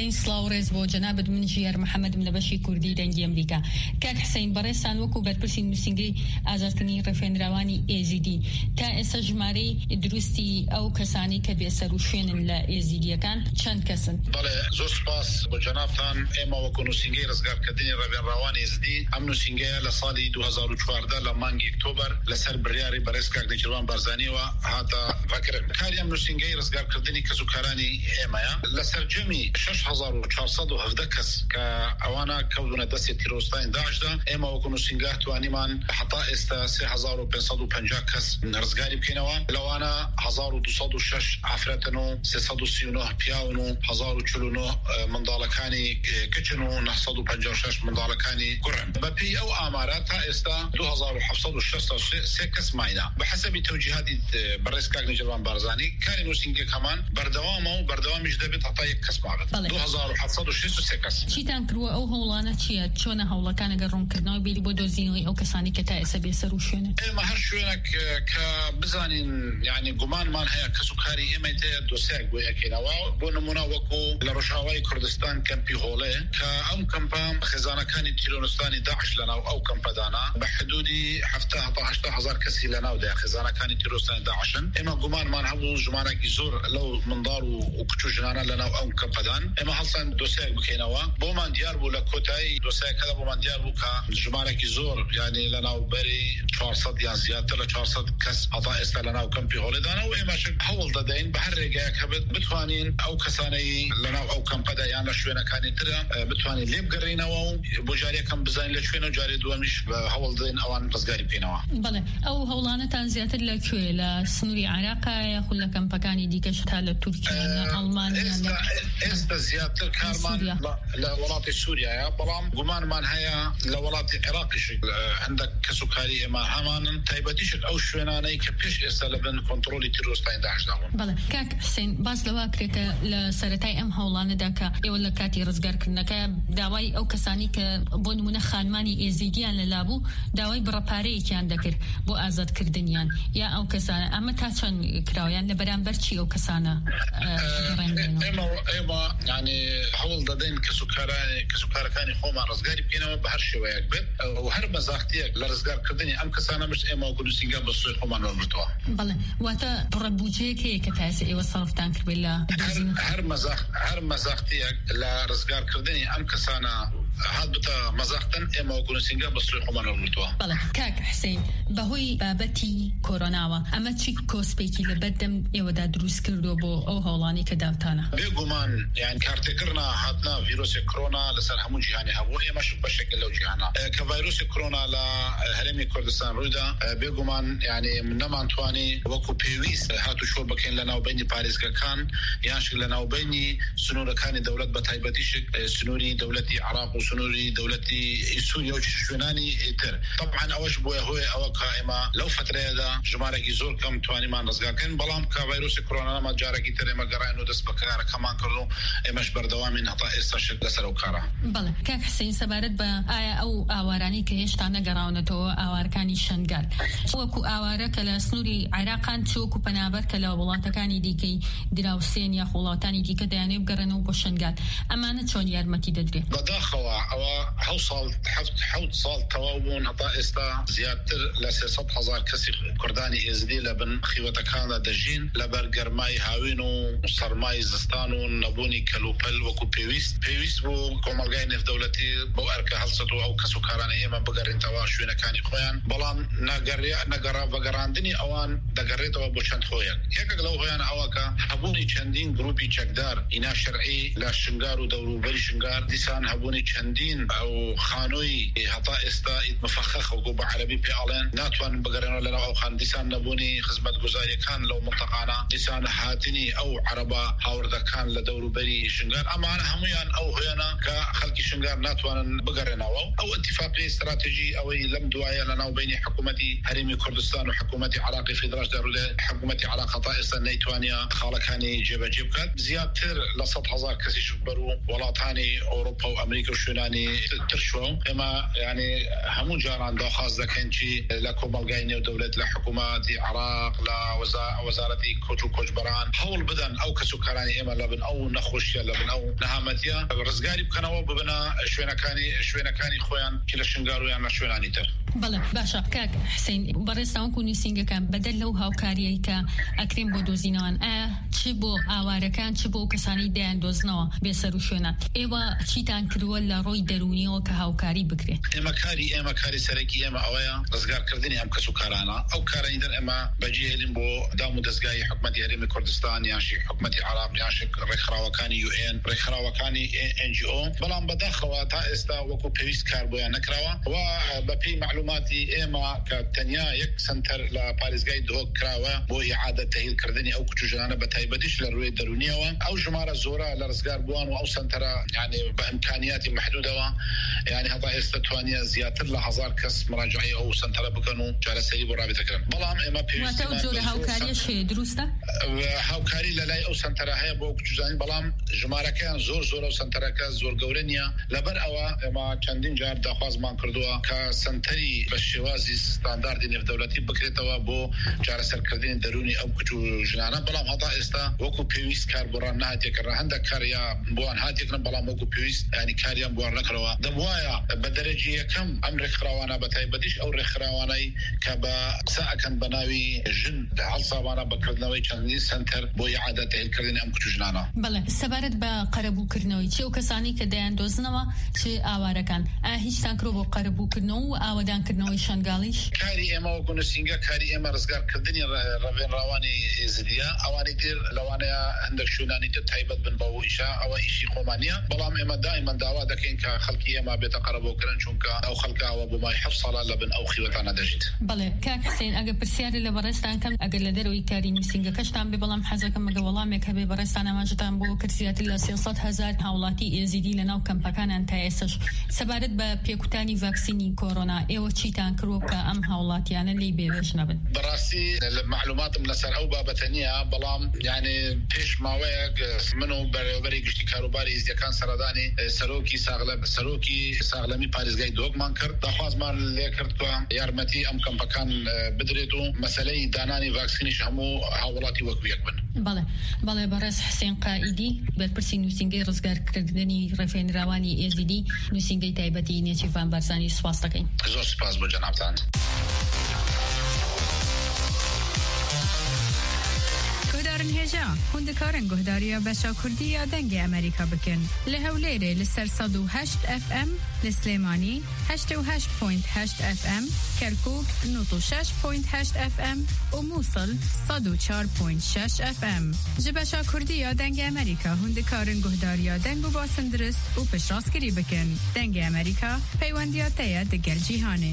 حسين سلاورز بو جناب منجير محمد من بشي كردي دنجي امريكا كاك حسين برسان وكو برپرسي نوسنگي ازادكني رفندرواني ازيدي تا اسجماري دروستي او كساني كبيسرو شين لا ازيدي كان چند كسن بله زوس باس بو جنابتان اما وكو نوسنگي رزگار كدني رفندرواني ازدي ام نوسنگي لسالي 2014 لمانگي اكتوبر لسر برياري برسكاك دجروان بارزاني و هاتا فكر كاريام نوسنگي رزگار كدني كسوكاراني اما لسر جمي 6417 كس كاوانا كودنا دسي تيروستاين داعش دا اما وكونو سنگاه توانيمان حتى استا 3550 كس رزگاري بكينوا لوانا 1206 عفرتنو 339 بياونو 1049 مندالكاني كچنو 956 مندالكاني قرن ببي او اماراتها استا 2706 كس ماينا بحسب توجيهات برسكاك نجربان بارزاني كان نوسنگي كمان بردوامش دبت حتى كس معبد 2706 كس چیتان کرو او هولانا چیه چونه هولا کان گرون کردنو بیلی بو دوزینوی او کسانی که تا اسبی سروشونه ما هر شونك كبزانين يعني قمان مان هيا كسكاري اميته دوساق ويكينوا بونمونا وكو لروشاواي كردستان كامبي هوله كام كامبام خزانه كان تيرونستاني داعش لنا او كامبدانا بحدودي حفته 18000 كسي لنا ودا خزانه كان تيرونستاني داعش اما قمان مان هبو جمانه جزور لو منظار وكچو جنانا لنا او كامبدان اما حسن دوساق بكينوا بومان ديار بولا كوتاي دوساق كذا بومان ديار بوكا جمانه جزور يعني لنا وبري 400 يا زياده ل 400 كس عطاء استلنا وكامبي هولدانا وما شك حول ددين بحرجه كبد بتوانين او كساني لنا او كامبدا يعني شوينا كان ترى بتوانين ليب قرينا و بوجاري كم بزين لشوينا جاري دومش حول دين اوان رزقاري بينوا بله او هولانه تنزيات لكويلا سنوري عراق يا خلا كم بكاني ديكش تاع تركيا المانيا است زياده كارمان لا ولاط سوريا يا برام قمان مان هيا لولاط العراق عندك كسكري ما همان تايبتيش او شويناني كبيش استلبن كنترولي تيروستاين داعش داون بله كاك حسين باز لواكرك لسرتاي ام هولان داكا ولا كاتي رزقار كنك داوي او كساني كبون من خانماني ازيديان للابو داوي براباري كان ذكر بو ازاد كردنيان يا او كسانه اما تاچن كراويان لبرامبر چي او كسانه اما يعني حول ددين كسكراني خوما رزقاري بينما بهر شويه كبد وهر مزاختيه لرزقار كردني ام كسانه مش اما وكل سنجا بصوي خوما نورمتوا بله واتا بربوجي كي كتاس اي وصرف تانك بالله هر مزاختيه لرزقار كردني ام كسانه هاد بتا مزاختن اما وكل سنجا بصوي خوما نورمتوا بله كاك حسين بهوي بابتي كورونا اما تشي كوسبيكي لبدم اي ودا دروس كردو بو او هولاني كداوتانا بيغمان يعني كارتكرنا هاتنا فيروس كورونا لسر همون جهاني هبو مش بشكل لو جهانا كفيروس كورونا لا هرمي كردستان رودا بيغمان يعني نما انتواني وكو بيويس هاتو شو بكين لنا وبيني باريس كان يانش لنا وبيني سنور كان دولة بتايبتيش سنوري دولتي عراق وسنوري دولتي سوريا وشوناني تر طبعا اوش بو هو او قائمه لو فتره هذا جمارك زور كم تواني ما نزغا كان بلام كفيروس كورونا ما جارك تر ما قراينو دس بكار كمان كردو مش بردوامين هطا استشهد لسر وكارا بله كاك حسين سبارت با آيا او اواراني كهش تانا قراونتو اواركاني شنگال وكو اوارك لسنوري عراقان توكو بنابر كلا ولاتكاني ديكي دراوسين يا خولاتاني ديكا دياني بقرنو بوشنگال امانة چون يارمتي ددري بداخوا او حوصل حوت صال توابون هطا استا زيادتر لسيصد هزار كسي كرداني ازدي لبن خيوتكان دجين لبرگرماي هاوينو صرماي زستانو نبوني كلوبل وكو بيويست بو كومالغاين في دولتي بو اركا هلسطو او كسوكاراني اما بقرين تواشوين كاني خويان بلان نقرا بقراندني اوان دقريتو بوشند خويان هيك لو خويان اوكا هبوني چندين جروبي چكدار انا شرعي لا شنگار ودورو بري شنگار ديسان هبوني چندين او خانوي هطا استا مفخخ وكو بعربي بيالين ناتوان بقرين ولا او خان ديسان نبوني خدمت گزاري كان لو منطقانا ديسان هاتني او عربا هاوردا كان لدورو بري شنگار اما انا هميان او هيانا كخلقي شنگار ناتوان بقرين او اتفاقي استراتيجي او لم دوايا لنا وبين حكومتي هرمي كردستان وحكومتي عراقي في درجة دولة حكومتي عراق طائسة نيتوانيا خالكاني جيب كات زيادتر ل 100,000 كسي شبرو ولاتاني اوروبا وامريكا شوێنانی ترشوە ئێمە ینی هەموو جاران داخواست دەکەین چی لە کۆمەڵگای نێودەوڵەت لە حکوومەتی عێراق لە وەزارەتی کۆچ و کۆچبەران هەوڵ بدەن ئەو کەسوکارانی ئێمە لەبن ئەو نەخۆشیە لەبن ئەو نەهامەتیە ڕزگاری بکەنەوە ببنە شوێنەکانی خۆیان کە لە شنگارویان لە شوێنانی تر. بەڵێ باشە کاک حسین بەڕێستاوەکو نووسینگەکان بەدەل لەو هاوکاریەی کە ئەکرێن بۆ دۆزینەوەن چ بۆ ئاوارەکان چ بۆ کەسانی دایان دۆزنەوە بێسەر و شوێنە ئێوە چیتان کردووە لە ڕۆی دەرونیەوە کە هاوکاری بکرێت؟ ئێمە کاری سەرەکی ئێمە ئەوەیە ڕزگارکردنی ئەم کەسوکارانە ئەو کارانی دەر ئێمە بەجێهێڵین بۆ دام و دەستگای حکوومەتی هەرێمی کوردستان یانشی حکوومەتی عێراق یانشی ڕێکخراوەکانی UN ڕێکخراوەکانی NGO بەڵام بەداخەوە تا ئێستا وەکو پێویست کار بۆیان نەکراوە و بەپێی معلوماتی ئێمە کە تەنیا یەک سنتەر لە پارێزگای دهۆک کراوە بۆ ئیعادە تەهیلکردنی ئەو کچوژانە بە تایبەتیش لە ڕووی دەرونیەوە ئەو ژمارە زۆرە لە ڕزگار بووان و ئەو سنتەرە یعنی بە ئیمکانیاتی محدودەوە یعنی هەتا ئێستا توانیە زیاتر لە 1000 کەس مراجعەی ئەو سنتەرە بکەن و چارەسەری بۆ ڕابێتەکەن بەڵام ئێمە پێویستە هاوکاریش دروستە هاوکاری لەلای ئەو سنتەرە هەیە بۆ کچوژانی بەڵام ژمارەکەیان زۆر ئەو سنتەرەکە زۆر گەورە نییە لەبەر ئەوە ئێمە چەندین جار داخوازمان کردووە کە سنتەری بە شێوازی ستانداردی نێودەوڵەتی بکرێتەوە بۆ چارەسەرکردنی دەرونی ئەو کچوژنانە بەڵام هەتا ئێستا وەکو پێویست کار بۆڕان نهاتێکەکە هەندێک کاریا بۆیان هاتێکن بەڵام وەکو پێویست ینی کاریان بۆیان نەکرەوە دەبوایە بە دەرەجی یەکەم ئەم ڕێکخراوانە بە تایبەتیش ئەو ڕێکخراوانەی کە بە قسە ئەکەن بە ناوی ژن هەڵساوانە بەکردنەوەی چەندین سنتەر بۆ ئیعادە تەهیلکردنی ئەم کچوژنانە. بەڵێ سەبارەت بە قەرەبووکردنەوەی چێ و کەسانی کە دەیان دۆزنەوە چێ ئاوارەکان هیچتان کرۆ بۆ قەرەبووکردنەوە و ئاوەدانکردنەوەی شنگاڵیش؟ کاری ئێمە وەکو نووسینگە کاری ئێمە ڕزگارکردنی ڕاوێنراوانی ئێزدیە ئەوانی تر لەوانەیە هەندێک شوێنانی تر تایبەت بن بە ئیشا ئەوە ئیشی خۆمانیە بەڵام ئێمە دائیمەن داوا دەکەین کە خەڵکی ئێمە بێتە قەرەبووکردن چونکە ئەو خەڵکاوە بۆ مای 7 ساڵە لەبن ئەو خیوەتانە دەژیت. بەڵێ کاک حسین ئەگە پرسیارە لە بەڕێستان کەم ئەگەر لە دەرەوەی کاری نووسینگەکەشتان بێ بەڵام حەزەکەم مەگە وەڵامێک هەبێ بەڕێستان ئاماژەتان بۆ کردزیاتر لە 300,000 هاوڵاتی ئێزیدی لەناو کەمپەکانان تا ئێستش سەبارەت بە پێکوتانی ڤاکسینی کۆرۆنا ئێوە چیتان کردووە کە ئەم هاوڵاتیانە لێی بێوێش نەبن؟ بەڕاستی معلوماتم لەسەر ئەو بابەتە نییە بەڵام یعنی پێش ماوەیەک من و بەڕێوەبەری گشتی کاروباری ئێزیەکان سەردانی سەرۆکی ساغلەمی پارێزگای دۆکمان کرد داخوازمان لێ کرد کە یارمەتی ئەم کەمپەکان بدرێت و مەسەلەی دانانی ڤاکسینیش هەموو هاوڵاتی وەکویەک بن. بەڵێ بەڕێز حسین قائیدی بەرپرسی نووسینگەی ڕزگارکردنی ڕێفێنراوانی ئێزیدی نووسینگەی تایبەتی نێچیروان بارزانی سوپاس دەکەین. زۆر سوپاس بۆ جەنابتان. هێژا هوندەکارن گۆهداریە بەشا کوردیە دەنگی ئەمریکا بکەن لە هەولێرێ لەسەر 108 FM لە سلێمانی 88.8 FM کەرکوک 96.8 FM و مووسڵ 104.6 FM ji بەشا کوردیە دەنگی ئەمریکا هوندەکارن گۆهداریە دەنگ و باسندرست و پشتڕاستکردی بکەن دەنگی ئەمریکا پەیوەندیاتەیە دەگەل جیهانێ.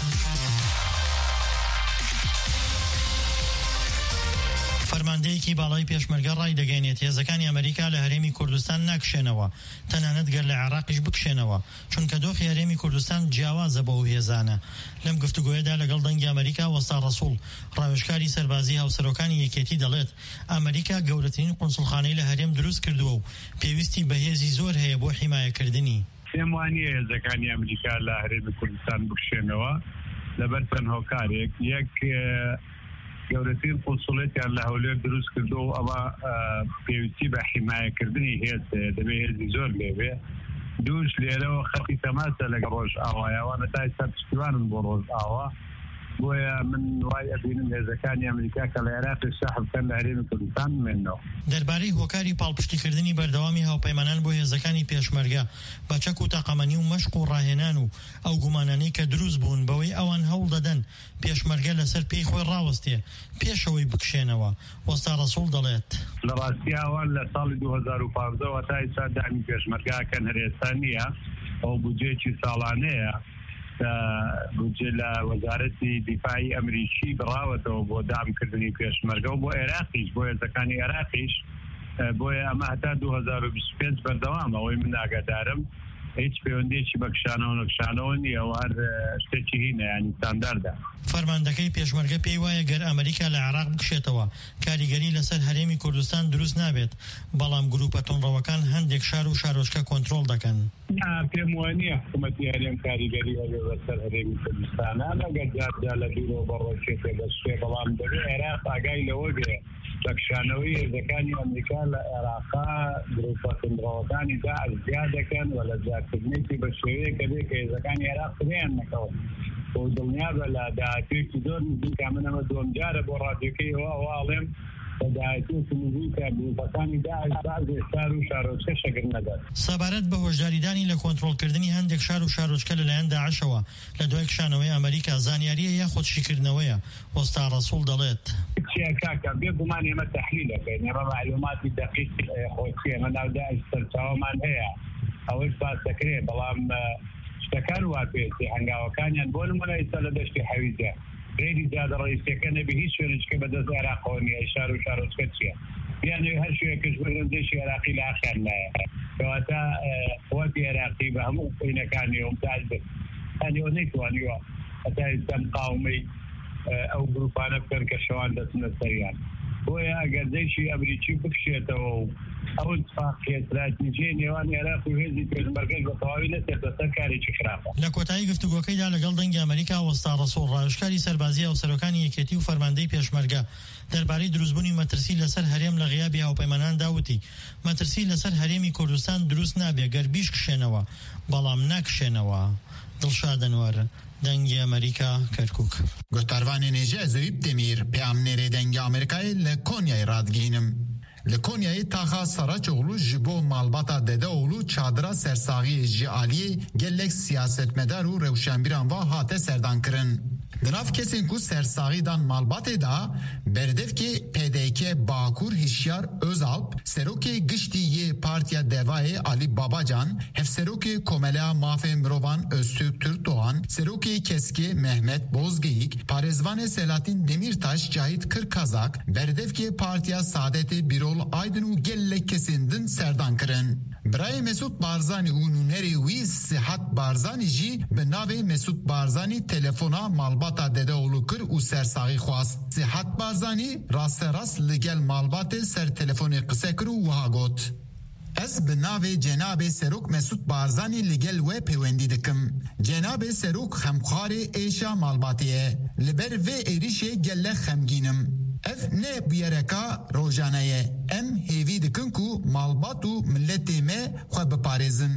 فەرماندەیەکی باڵای پێشمەرگە ڕای دەگەێنێت هێزەکانی ئەمریکا لە هەرێمی کوردستان ناکشێنەوە تەنانەت گەر لە عێراقیش بکشێنەوە چونکە دۆخی هەرێمی کوردستان جیاوازە بە ئەو هێزانە. لەم گفتوگۆیەدا لەگەڵ دەنگی ئەمریکا وەستا ڕەسوڵ ڕاوێژکاری سەربازی هاوسەرۆکانی یەکێتی دەڵێت ئەمریکا گەورەترین قونسڵخانەی لە هەرێم دروست کردووە و پێویستی بەهێزی زۆر هەیە بۆ حیمایەکردنی. پێم وانییە هێزەکانی ئەمریکا لە هەرێمی کوردستان بکشێنەوە لەبەر چەند هۆکارێک یەک گەورەترین قونسڵێتیان لە هەولێر دروست کردو و ئەوە پێویستی بە حیمایەکردنی هێز دەبێت هێزی زۆر لێبێ. دووش لێرەوە خەڵکی تەماسە لەگە ڕۆژ ئاوایەوانە تا ئێستا پشتیوانن بۆ ڕۆژ ئاوا بۆیە من وای ئەبینم هێزەکانی ئەمریکا کە لە عێراقی ساحب بکەن لە هەرێمی کوردستان بمێنەوە. دەربارەی هۆکاری پاڵپشتیکردنی بەردەوامی هاوپەیمانان بۆ هێزەکانی پێشمەرگە بە چەک و تاقەمەنی و مەشق و ڕاهێنان و ئەو گومانانەی کە دروست بوون بەوەی ئەوان هەوڵ دەدەن پێشمەرگە لەسەر پێی خۆی ڕاوەستێ پێشەوەی بکشێنەوە. وەستا ڕەسوڵ دەڵێت لە ڕاستی ئەوان لە ساڵی 2015 تا ئێستا دامی پێشمەرگەکەن هەر ئێستا نییە ئەو بودجێکی ساڵانەیە بودجێ لە وەزارەتی دیفاعی ئەمریکی بڕاوەتەوە بۆ دامکردنی پێشمەرگە و بۆ عێراقیش بۆ هێزەکانی عێراقیش بۆیە ئەمە هەتا 2025 بەردەوام ئەوەی من ئاگادارم هیچ پەیوەندیەکی بە کشانەوە نییە و هەر شتێکی هینە ینی ستانداردە. فەرماندەکەی پێشمەرگە پێی وایە گەر ئەمریکا لە عێراق بکشێتەوە کاریگەری لەسەر هەرێمی کوردستان دروست نابێت، بەڵام گروپە تۆمڕەوەکان هەندێک شار و شارۆچکە کۆنتڕۆڵ دەکەن. پێم وانە حکوومەتی هەرێم کاریگەری هەبێ لەسەر هەرێمی کوردستانە ئەگەر جارجا لە بیرۆ بەڕۆژێتێ بەشێ، بەڵام دەبێت عێراق ئاگای لەوە بێ بە کشانەوەی هێزەکانی ئەمریکا لە عێراقا گروپە تۆمڕەوەکانی داعش زیاد دەکەن و لە زیادکردنێکی بە شێوەیەکە بێ کە هێزەکانی عێراق سبەیان نەکەون. و دڵنیا بە لە داهاتوێکی زۆر نزیکە من ئەمە دووەم جارە بۆ ڕادیۆکەیەوە ئەڵێم بە داهاتوێکی نزیکە گروپەکانی داعش بەعزێ شار و شارۆچکە شەگر نەدات. سەبارەت بە هۆشداریدانی لە کۆنتڕۆڵکردنی هەندێک شار و شارۆچکە لەلایەن داعشەوە لە دوای کشانەوەی ئەمریکا زانیاریە یاخود شیکردنەوەیە. وەستا ڕەسوڵ دەڵێت کاکە بێگومان ئێمە تەحلیل دەکەین، ئێمە معلوماتی دەقیق خۆچی ئێمە ناو داعش سەرچاوەمان هەیە، ئەوەش باس دەکرێت، بەڵام شتەکان وا پێێتی هەنگاوەکانیان بۆ نمونە ئێستا لە دەشتی حەویجە غێری زیادە ڕئیسەکە نەبی هیچ شوێنێکە بەدەست عێراقەوە نیە، شار و شارۆچکە چییە؟ یانێ هەر شوێنێکش بگرن دەشتی عێراقی لە ئاخیان لایە، کەواتە قووەتی عێراقی بە هەموو قوینەکانی ومتاز بێت، ئەنیەوە نەیتوانیوە هەتا ئێستا مقاومەی ئەو گروپانە بکەن کە شەوان دەچنە سەریان. بۆیە ئەگەر دەیشی ئەمریکی بکشێتەوە و ئەو اتفاقیە استراتیجیە نێوان عێراق و هێزی پێشمەرگەش بە تەواوی نەچێت بەسەر کارێکی خراپە. لە کۆتایی گفتوگۆکەیدا لەگەڵ دەنگی ئەمریکا وەستا ڕەسوڵ ڕایشکاری سەربازیە و سەرۆکانی یەکێتی و فەرماندەی پێشمەرگە دەربارەی دروستبوونی مەترسی لەسەر هەرێم لە غیابی هاوپەیمانان داوتی مەترسی لەسەر هەرێمی کوردستان دروست نابێ گەر بیش کشێنەوە، بەڵام ناکشێنەوە. دڵشاد ئەنوەر، دەنگی ئەمریکا، کەرکووک. گوتاروانی نێژە زەویب دەمیر پێامنێرێ دەنگی ئەمریکای لە کۆنیای ڕادگەینم. لە کۆنیایی تاخا سەراچۆغلو ji bo malbata Dedeoğlu çadira sersagiyê ji aliyê gelek siyasetmedar û rewşenbîran va hate serdankirin. Di nav kesên ku sersagî dan malbatê da berdevkê PDK Bakur Hişyar Özalp, serokê giştî yê Partiya Devayê Ali Babacan, hevserokê Komeleya Mafê Mirovan Öztürk Türkdoğan, serokê Keskê Mehmet Bozgeyik, parêzvanê Selahattin Demirtaş Cahit Kırkazak, berdevkê Partiya Saadetê Birol Aydın û gelek kesên din serdankirin. Birayê Mesut Barzanî û nûnerê wî Sihat Barzanî jî bi navê Mesut Barzanî telefona malbata Dedeoğlu kir û sersaxî xwast. Sihat Barzanî rasterast li gel malbatê ser telefonê qise kir û wiha got: Ez bi navê Cenabê Serok Mesut Barzanî li gel we peywendî dikim. Cenabê Serok xemxwarê êşa malbatê ye. Li ber vê êrişê gelek xemgînim. Ev ne biyereka rojane ye. Em hêvî dikin ku malbat û milletê me xwe biparêzin.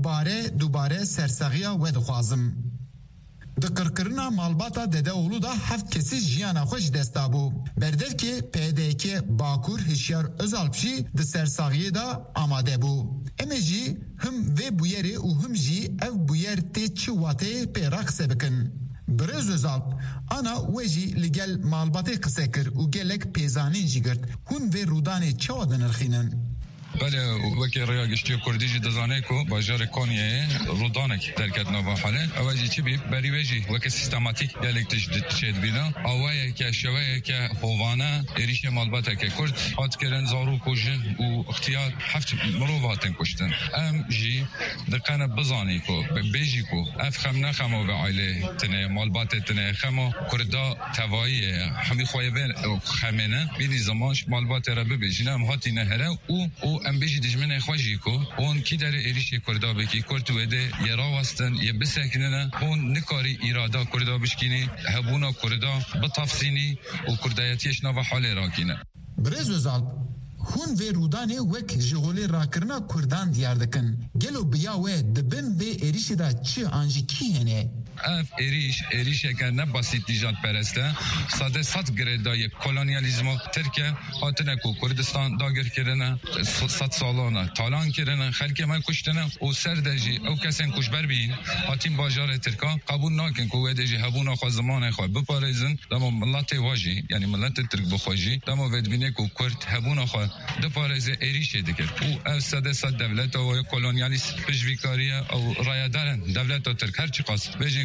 Dubare sersaxiya we dixwazim. Di qirkirina malbata Dedeoğlu da heft kesî jiyana xwe ji dest dabû. Berdevkê PDK Bakur Hişyar Özalp jî di sersaxiyê da amade bû. Em ê jî him vê bûyerê û him jî ev bûyer tê çi watê pêra qise bikin. Birêz Özalp ana we jî li gel malbatê qise kir û gelek pêzanîn jî girt. Hûn vê rûdanê çawa dinirxînin? بله وکی ریا گشتی کردی جی دزانه کو باجار کانیه رودانک درکت نوا حاله اوجی چی بی بری وجی وکی سیستماتیک دیالکتش چید بینا اوایه که شوایه که هوانه اریش مالباته که کرد هات کرن زارو کوجن و اختیار هفت مرواتن کشتن ام جی دقیقا بزانی کو بیجی کو اف خمنا خمو به عائله تنه مالباته تنه خمو کردا تواییه همی خویبن خمینه بیدی زمانش مالباته را ببیجنه هم هاتی نهره او ام بیجی دجمنه خواجی کو اون کی در ایریش کردا بکی کرد وده یه راوستن یه بسکننه اون نکاری ایرادا کردا بشکینی هبونا کردا بتفسینی و کردایتیش نو حال راکینه. برز Özalp hûn vê rûdanê wek ji holê rakirina Kurdan diyar dikin. Gelo biya we dibin vê êrişê da çi an jî kî hene? اف ایریش که نه بسیط دیجان پرسته ساده صد گردای کولونیالیزم ترکیه هاتنه کو کردستان داگر کردنه 100 سالانه تالان کردنه خلک من کشتنه او سردجی او کسین کشبر بین هاتین باجار ترکا قبول نکن کو ودجی هبونا خو زمان خو بپارێزن دما ملت واجی یعنی ملت ترک بخواجی دما ودبینه کو کرد هبونا خو دپارێز ایریش دکر او اف صد دولت او کولونیالیست پژویکاریه او رایدارن دولت ترک هر چی قاس بجین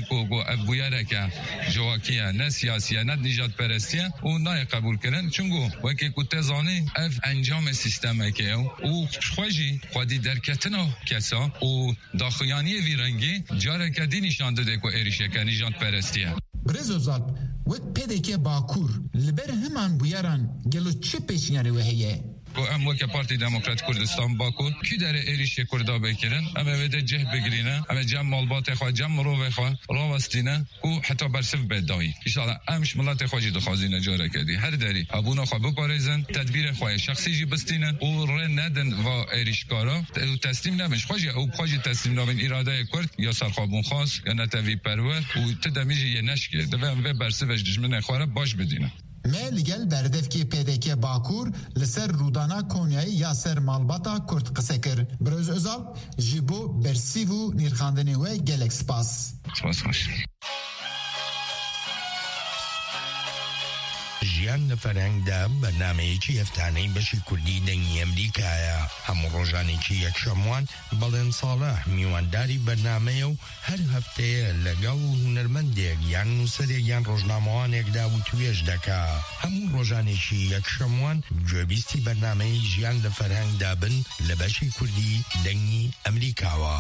کو ابویاره که جواکیه نه سیاسیه نه نجات پرستیه و نه قبول کردن چونگو وکی کو تزانی اف انجام سیستمه که او خوشی خودی درکتنو کسا و داخیانی ویرنگی جاره کدی نشان داده که ایریشه که نجات پرستیه برزوزات وک پدک باکور لبر همان بویاران گلو چه پیشنیاری وحیه و ام وک پارتی دموکرات کردستان باکو کی در ایریش کردا بکرن اما وده جه بگرینه اما جمع مالبات خوا جمع رو خوا راوستینه و حتی برسف بدایی ان امش ملت خواجی دخوازینه جاره کردی هر دری ابونا خوا بپارزن تدبیر خوا شخصی جی بستینه و ر ندن و ایریشکارا تسلیم نمیش خواجی تسلیم نابین اراده کرد یا سرخابون خاص یا نتوی پرور و تدمیجی یه نشکه دوام برسفش دشمن خواره باش بدینه ملگل بردفکی پدک باکور لسر رودانا کونیای یا سر مالباتا کرد قصه کر بروز ازال جیبو برسیو نیرخاندنی و گلک سپاس خوش ژیان فرهنگدا بەرنامەیەکی هەفتانەی بەشی کوردی دەنگی ئەمریکایە هەموو ڕۆژانێکی یەکشەموان بەڵێن ساڵح میوانداری بەرنامەیە و هەر هەفتەیە لەگەڵ هونەرمەندێک یان نووسەرێک یان ڕۆژنامەوانێکدا و توێژ دەکا هەموو ڕۆژانێکی یەکشەموان گوێبیستی بەرنامەی ژیان لە فەرهەنگدا بن لە بەشی کوردی دەنگی ئەمریکاوە.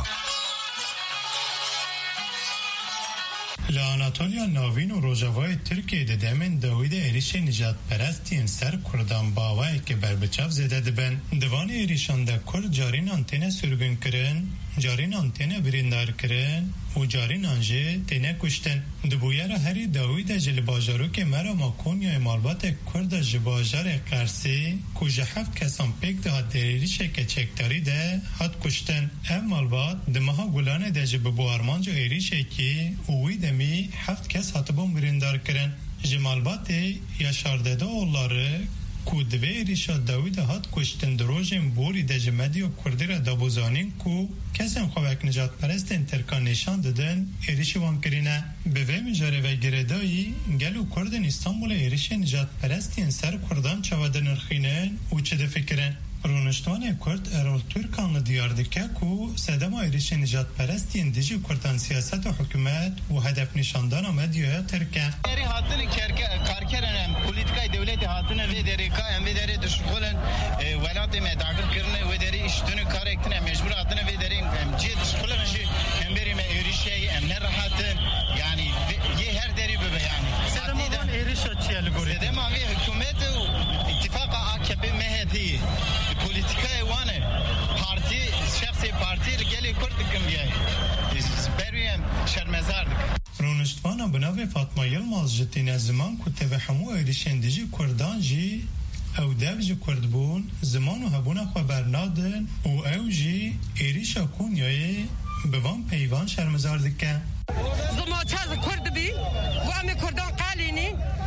لاناتولیا ناوین و روجاوای ترکیه ده دمن داوید ایریش نجات پرستین سر کردان باوای که بربچاف زده دبن دوان ایریشان ده کرد جارین آنتینه سرگن کرن جارین آنتینه بریندار کرن و جارین آنجه تینه کشتن دبویر هری داوید جل باجارو که مرا ما کونیای مالبات کرد جباجار قرسی کجه هفت کسان پیک ده هات ایریشه که چکتاری ده هات کشتن ام مالبات دمها گلانه ده جب بوارمان جو ایریشه که اوی دمی هفت کس هاتبون بریندار کرن جمالبات یا شارده اولاره کو دوی ریشا داوید هات کشتن دروژن بوری ده جمدی و کردی را دابوزانین کو کسیم خواه نجات پرستین ترکان نشان دادن ایریشی وان کرینه به وی مجاره و گردایی گلو کردن استانبول ایریش نجات پرستین سر کردان چوادن ارخینن و چه ده فکرن رونشتوان کرد ارال ترکان دیاردکه کو سدما ایریش نجات پرستین دیجی کردان سیاست و حکومت و هدف نشاندان مدیوه ترکه دری هاتن کارکرن پولیتیکای دولت هاتن و دری کایم و دری دشغلن ولات مداخل کردن و دری اشتون کار اکتن مجبور هاتن و دری جی دشغلن شی هم بریم ایریشی ام نرهاتن یعنی یه هر دری به یعنی سدما ایریش چیه الگوریتم سدما حکومت و اتفاق AKP مهدی پولیتیکای وانه پارتی شخصی پارتی گلی کرد کم بیای بریم شرمزار رونشتوانا بناوی فاطمه یلماز جتین زمان کته و همو ایریشن دیجی کردان جی او دو جی کرد بون زمان و هبونا خبر نادن و او جی ایریشا کونیای بوان پیوان شرمزار دکه زمان چاز کرد بی و امی کردان قلینی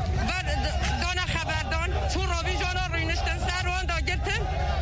دانا خبردان چون رابی جانا روینشتن سر وان دا گرتن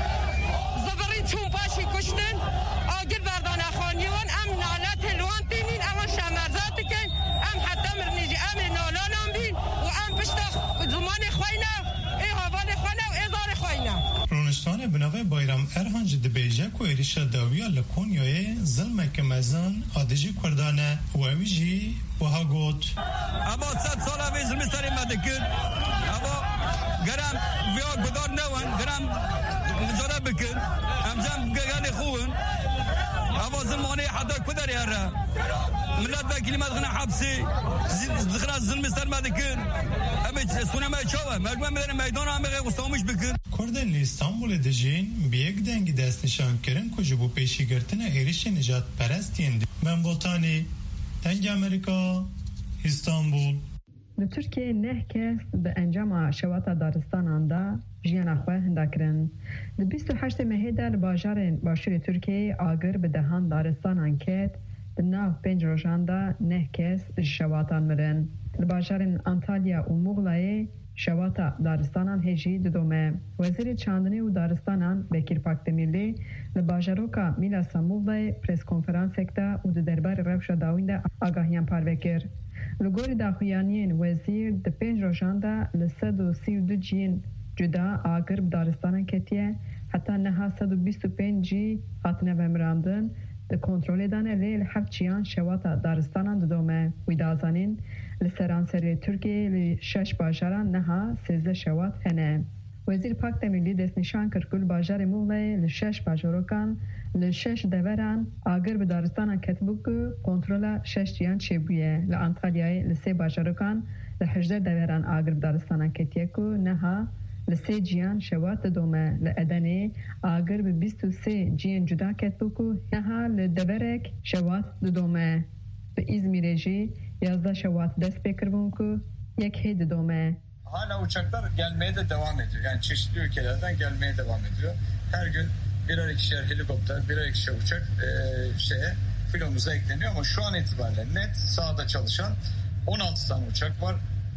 زبرین چون پاشی کشتن آگر بردان اخانیوان ام نالت لوان تینین اما شمرزات کن ام حتی مرنیجی ام نالانم بین و ام پشتا زمان خوینا ای حوال خوینا و ازار خوینا رونشتان بناوه بایرام ارهانج دبیجه که ایریشا داویا لکونیوی ظلمه که مزن آدیجی کردانه و اویجی وها گوت اما 100 ساله ویزر مستری مدکن اما گرم ویا گدار نوان گرم نجاره بکن امزم گرانی خوون اما ظلمانی حدا کدر یاره ملت با کلمات غنا حبسی دخلا ظلم مستر مدکن اما سونه ما چاوه مجموعه میدن میدان همه غستامش بکن کردن استانبول دجین بیگ دنگی دست نشان کرن کجا بو پیشی گرتن ایریش نجات پرستین من بوتانی دنگ امریکا استانبول در ترکیه نه کس به انجام شواط دارستان دا جیان خواه هندکرن. در 28 مهی در باشور ترکیه آگر به دهان دارستان انکت در ناو 5 روزان دا نه کس شواطان مرن. در باشار انتالیا و مغلای شواط دارستانان هجی دومه. وزیر چاندنی و دارستانان بکیر پاک دمیلی در باشاروکا میلا ساموغلای پریس کنفرانس اکتا و در دربار روش داوینده آگاهیان پاروکر. لگوری داخویانین وزیر ده 5 روزان دا ل132 جین جدا آگر بدارستان کتیه حتی نها 125 جی هاتنه ومراندن کنترل دانه لیل حفچیان شواتا دارستانان ددومه ویدازانین لسرانسری ترکیه لشش باجاران نها 13 شوات هنه. وزیر پاک دمیلی دست نشان کرد که باجار موله لشش باجاروکان لشش دوران آگر به دارستان کتبو که کنترل شش جیان چه بویه لانتالیای لسه باجاروکان لحجده دوران آگر به دارستان کتیه که نها لسه جیان شوات دومه لعدنه آگر به 23 جیان جدا کتبو که نها لدورک شوات دومه به İzmir'e 11 Şubat dest bekiribun ku yek heydi dome. Hala uçaklar gelmeye de devam ediyor. Yani çeşitli ülkelerden gelmeye devam ediyor. Her gün birer ikişer helikopter, birer ikişer uçak filomuza ekleniyor. Ama şu an itibariyle net sahada çalışan 16 tane uçak var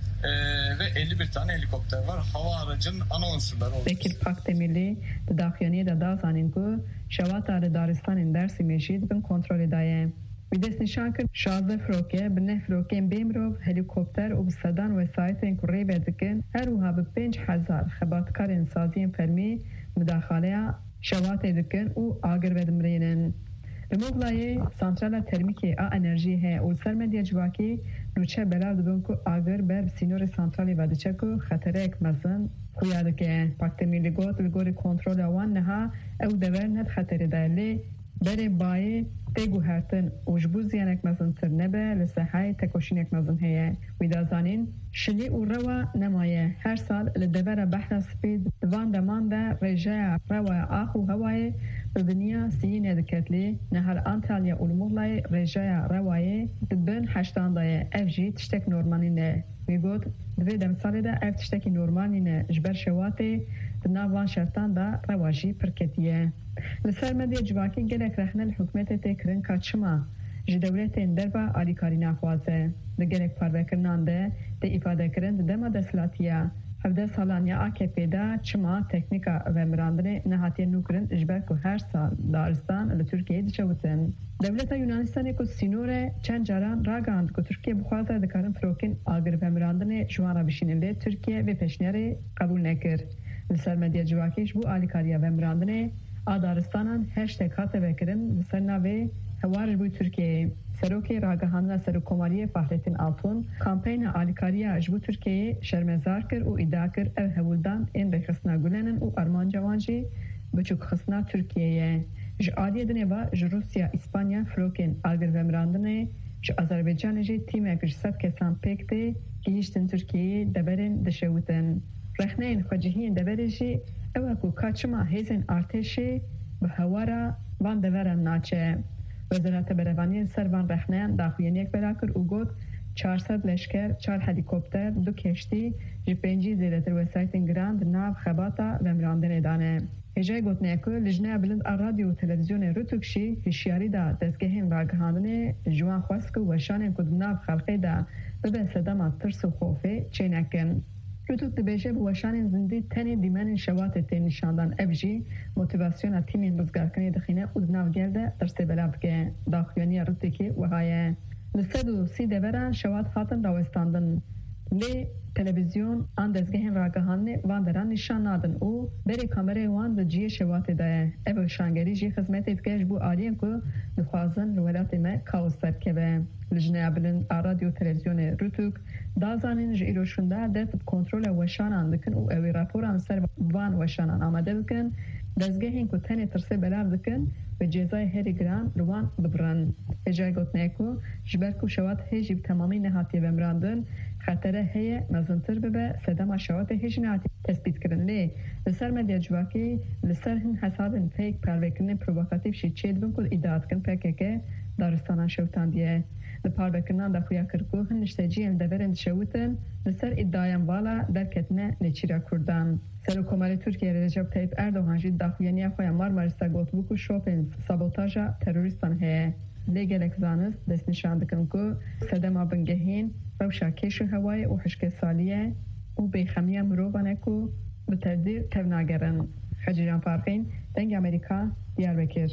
ve 51 tane helikopter var. Hava aracının ana unsurları oldu. Bekir Pakdemirli de daxyaniye de dazanin ku şevata Daristan'ın dersi meşid bin kontrol edaye. Bir dest nişan kırd 16 froke, bir ne froken bemrov, helikopter u bisadan vesayetên ku rê vedikin her wiha bi 5000 xebatkarên saziyên fermî müdaxaleya şevatê dikin û agir vedimrînin. Li Moglayê santrala termîkê a enerjî heye û ser medya civakî nûçe belav dibin ku agir ber sînorê santralê vediçe ku xetereyek mezin xuya dike. Pakdemirli got li gorî kontrola wan niha ew dever net xeterê daye lê berê bayê تیگو هرتن اوجبو زیانک مزنتر نبه لسحای تکوشینک مزن هیه ویدازانین شلی او روا نمایه هر سال لدبر بحر سپید دوان دمان ده رجای روا آخو هوای به دنیا سیینه دکتلی نهر انتالیا اولموغلای رجای روای دبن هشتان دایه اف جی تشتک نورمانینه میگود دوی دمسالی ده اف تشتکی نورمانینه جبر شواتی دناوان شرطان ده رواجی پرکتیه لسر مدیه جواکی گلک رخنه الحکومت تکرن کچما جی دولتین دربا آلیکاری نخوازه ده گلک پاروکرنان ده ده ifade کرن ده دما دسلاتیه 17 سالان یا AKP ده چما تکنیکا و مراندنه نهاتیه نوکرن اجبر که هر سال دارستان لترکیه دچوتن دولت یونانستان کو سینوره چند جاران راگاند که ترکیه بخوازه دکارن فروکن آگر و مراندنه جوانا بشیننده ترکیه و پیشنیاری قبول نکر لسر مدیه جواکیش بو آلیکاریا و مراندنه آدارستانان هشتگ هاته وکرن لسر ناوه هوارش بوی ترکیه سروکی راگهاندن سروکماریه فهرتین آلتون کامپین آلیکاریا جبو ترکیه شرمزار کر و ادعا کر او هولدان این بخصنا گلنن و ارمان جوانجی بچوک خصنا ترکیه ج آلیه دنه و ج روسیا اسپانیا فروکن آگر ومراندنه ج آذربایجان جی تیم اکش ست کسان پکته گیشتن ترکیه دبرن دشوتن رخنین خواجهین دبره جی او اکو کاچما هیزن ارتشی به هوارا وان دورن ناچه وزارت بروانی سروان رخنان داخوینیک بلاکر او گوت 400 لشکر 4 هلیکوپتر 2 کشتی جی 5 زیرتر وسایتین گراند ناو خباتا و مراندن دانه هجای گوت نیکو لجنه بلند رادیو و تلویزیون روتوکشی هشیاری دا دستگهین راگهاندن جوان خواسک و شانین کد ناو خلقی دا به صدام ترس و خوفه چه نکن روتوک دبیجه به وشان زندی تنی دیمن شوات تین نشاندن افجی موتیواسیون تیمین بزرگرکنی دخینه خود ناو گرده درسته بلافت که داخوانی روتوکی وهایه لسدو سی دوران شوات خاطن راوستاندن لی تلویزیون آن دزگهین راگهانه وان دران نشان نادن او بری کامره وان د جی شوات ده ابو شانگری جی خدمت اتکاش بو آلین کو دخوازن لولات ما کاوس ترکبه لجنه بلند رادیو تلویزیون روتوک دازانین جیرو شونده دفت کنترل وشانان دکن او اوی راپوران سر وان وشانان آماده بکن دزگهین کو تنی ترسه بلاف دکن به جزای هری گران روان ببرن اجای گوت نیکو جبرکو شوات هجی تمامی نهاتی بمراندن خطره هی مزنتر ببه صدام شوات هجی نهاتی تثبیت کرن لی لسر مدیا جواکی لسر هن حسابن فیک پروکرن پرووکاتیو شی چید بن کل ایداد کن پکه دارستان شوتان دیه لپاروکرنان دا خویا کرکو هن نشتجی هم دورن شوتن لسر ادعایم والا درکتنه نچیرا کردن سروکمال ترکیه رجب طیب اردوغان جی داخوینی خویا مارمارستا گوت بوکو شوپین سابوتاژا تروریستان هه لگلک زانست دست نشان دکن که صدما بنگهین روشا کش هوای و حشک سالیه و بیخمیه مروبانه که به تردیر توناگرن خجیران فارقین دنگ امریکا دیار بکر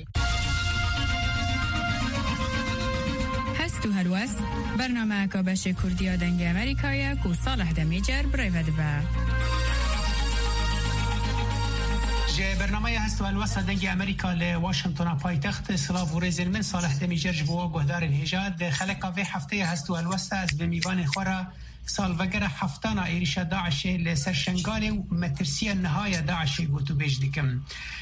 هستو هلوست برنامه اکابش کردیا دنگ امریکایه که صالح دمیجر برای ودبه جه برنامه هست و الوسط دنگ امریکا لواشنطن پایتخت سلاف و ریزن من صالح دمیجرج بوا گهدار الهجاد خلقا في هفته هست و الوسط از بمیوان خورا سالفجر هفتانا ایریشا داعش لسر شنگاله و مترسیه نهايه داعش گوتو بیج دیکم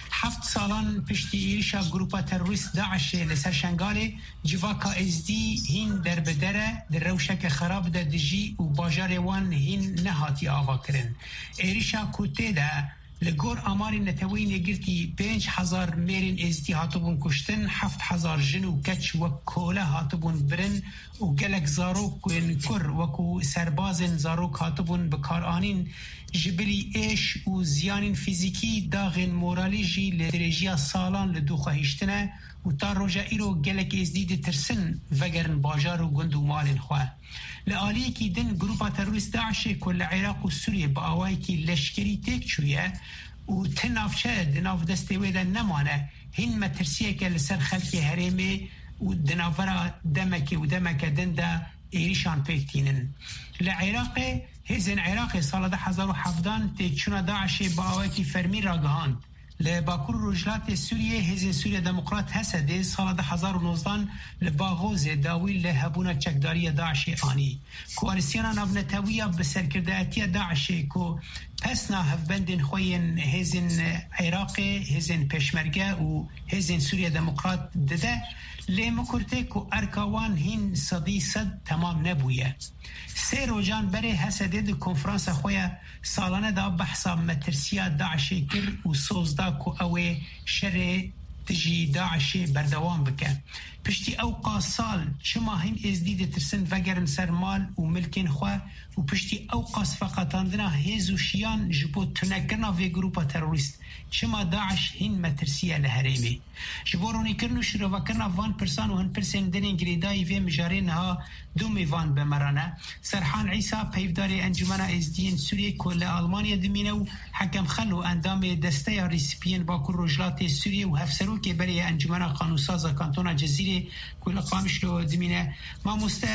7 سالان پشتی ایریشا گروپا تروریست داعش لسر شنگاله جواکا ازدی هین در بدره در روشک خراب ده دجی و باجار وان هین نهاتی آوا کرن ایریشا کوته ده لگور آماری نتوین یگرتی 5000 میرین ازدی هاتبون کشتن 7000 جن و کچ و کوله هاتبون برن و گلک زاروک و انکر وکو سربازن زاروک هاتبون بکار آنین جبری ایش و زیان فیزیکی داغن مورالی جی لدرجی سالان لدو خواهشتنه و تا روژا ایرو گلک ازدید ترسن وگرن باجار و گند و مالن خواه لآلیه کی دن گروپا تروریست داعش کل عراق و سوریه با آوائی کی لشکری تک چویه و تنافچه دناف دسته ویده نمانه هین مترسیه که لسر خلقی هریمه و دنافرا دمک و دمک دنده ایریشان پیکتینن لعراق هزن عراق سال 2017 تیچونا داعش با آوائی کی فرمی را گهاند لباکور رجلات سوریه هزین سوریه دموکرات هسده سال 2019 لباغوز داویل لهبونا چکداری داعش آنی کوارسیانا نافنتاویه بسرکردایتی داعش کو پسنا هفبندن خوین هزین عراق هزین پشمرگه و هزین سوریه دموکرات دده لیمکرته کو ارکاوان هین صد تمام نبویه سه روزان بره هسده ده کنفرانس خویا سالانه دا بحثا مترسیا داعش کر و سوزدا کو اوه شر تجی داعش بردوام بکن پشتی اوقا سال شما هین ازدید ترسن وگرن سرمال و ملکن خواه و پشتی اوقا فقطاندنا هیزو شیان جبو تنکرنا وی گروپا تروریست شما داعش هین مترسیه لحریمی جبو رونی کرنو شروع کرنا وان پرسان و هن پرسن دنین گریدای وی مجارین ها دو میوان بمرانه سرحان عیسا پیفداری انجمنا ازدین سوریه کل آلمانیا دمینو حکم خلو اندام دسته یا ریسپین باکر رجلات سوریه و هفسرو که برای انجمنا قانونسازا کانتونا جزیره كل قامش له دمينه ما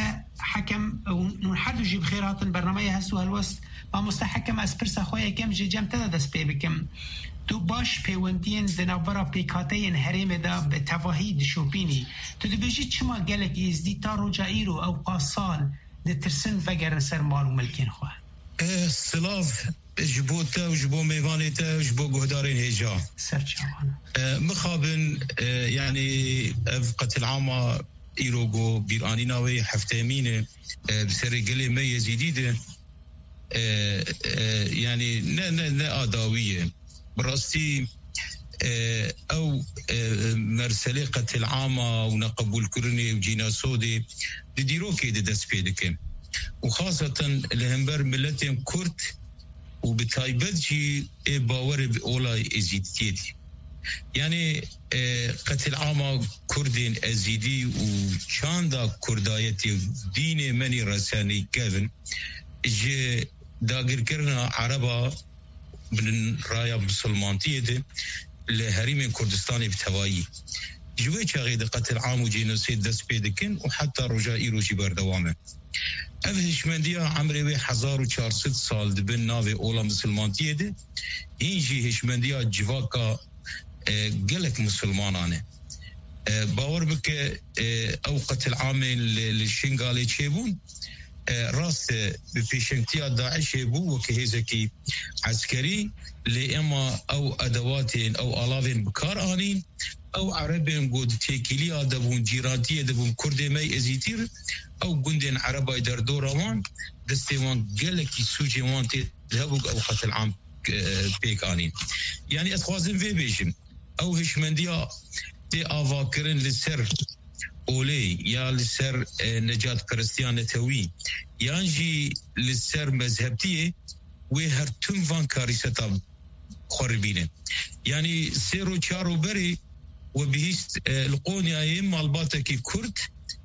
مستحكم ونحدو جيب خيرات برنامج هسو هالوست ما مستحكم اسبرس اخويا كم جم تدس بكم تو باش پیوندین دنابرا پیکاتین هریم دا به تواهی دشوپینی تو دو بجید چما گلک ازدی تا رجایی رو او قاسال ده ترسن وگر سر مال و ملکین خواه سلاف جبو تا و جبو میوانی تا و جبو گهدارین هجا سرچاوانا مخابن يعني قتل عامة إيروغو بيراني ناوي حفتامين بسر قلي ما يزيديد يعني نا آداوية براستي أو مرسلة قتل عامة ونقبول كرني وجينا سودي ديرو كيد دس بيدك وخاصة لهمبر ملتهم كرد وبتايبت جي باور بأولاي إزيدتيدي يعني قتل عامة كردين أزيدي وشاندا كردايتي دين مني رساني كذن جي داقر كرنا عربا من رايا مسلمانتية دي لهريم كردستاني بتوائي جوي شاغيد قتل عام وجينوسيد دس بيدكن وحتى رجائي روشي بردوامه أف هشمندية عمري 1400 سال دبن ناوي أولا مسلمانتية دي إنجي هشمندية جواكا قلك مسلمانانه باور بك او قتل عامل للشنغالي تشيبون راس بفيشنتيا داعش بو وكهيزكي عسكري لإما او ادواتين او الافين بكار انين او عربين قود تيكيلي ادبون جيرانتي ادبون كردي ماي ازيتير او قندين عرباي دردو روان دستيوان قلكي سوجي وان تذهبوا او قتل عام بيك انين يعني اتخوازن في بيجم او هشمنديا تي آواكرن لسر أولي يا لسر نجات كريستيان توي يانجي لسر مذهبتي وهر تنفان كاريستا خربينه يعني سيرو چارو بري وبهيست القوني ايم مالباتكي كرد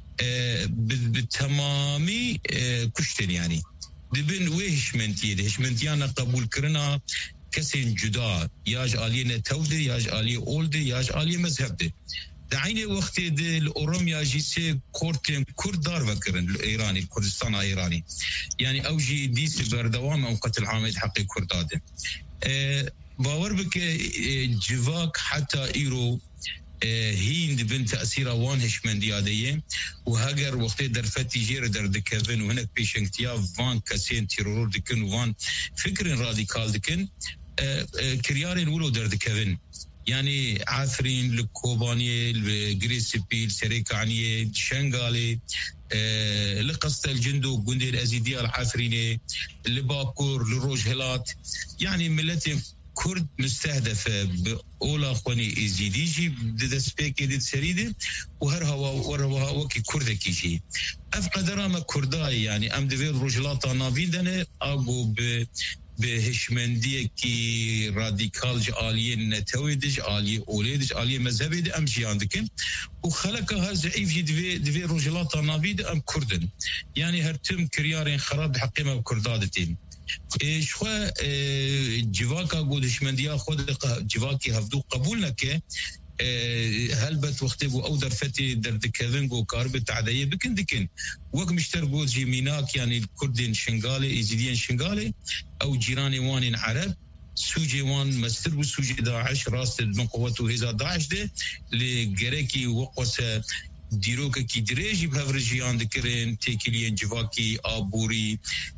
بالتمامي كشتن يعني دبن وهشمنتي هشمنتيانا قبول كرنا كسين جدا ياج آلية نتودي ياج آلية أولدي ياج آلية مذهبدي دعيني وقت دي الأوروميا جيسي كورتين كردار وكرن الإيراني الكردستان إيراني يعني أوجي ديس بردوام أو قتل عامد حقي كردادي باور بك جواك حتى إيرو هيند بن تأثير وان هشمندي عادية وهاجر وقت درفتي جير درد كيفن وهناك بيشنكتيا فان كاسين تيرور دكن وان فكر راديكال دكن كريارين ولو درد كيفن يعني عاثرين لكوبانية الجريسبيل سريكانية شنغالي لقصة الجندو جندي الأزيدية العاثرينية لباكور لروجهلات يعني ملتين كرد مستهدفة بأولا خوني إزيديجي بدسبيك يدد سريدة وهرها وكي كردة كيجي أفقدرامة كرداي يعني أم دفير رجلاتا نافيدنة أقو بهشمندية كي راديكال جالية نتويدج آلية أوليدج آلية مذهبي دي أم جيان دكن وخلقها زعيف جي دفير رجلاتا نافيد أم كردن يعني هرتم كريارين خراب حقيمة بكردادتين شخوا جواكا قودش من ديا خود جواكي هفدو قبولنا كي هلبت وقتبو او درفتي درد كذنگو كاربت عداية بكن دكن وقت مشتر قود جيميناك يعني الكردين شنغالي ازيديين شنغالي او جيراني وانين عرب سوجي وان مستر وسوجي داعش راست من قوته هزا داعش ده لجريكي وقوسه دیروک کی دریجی بهورجیان دکرین تکیلین جواکی آبوری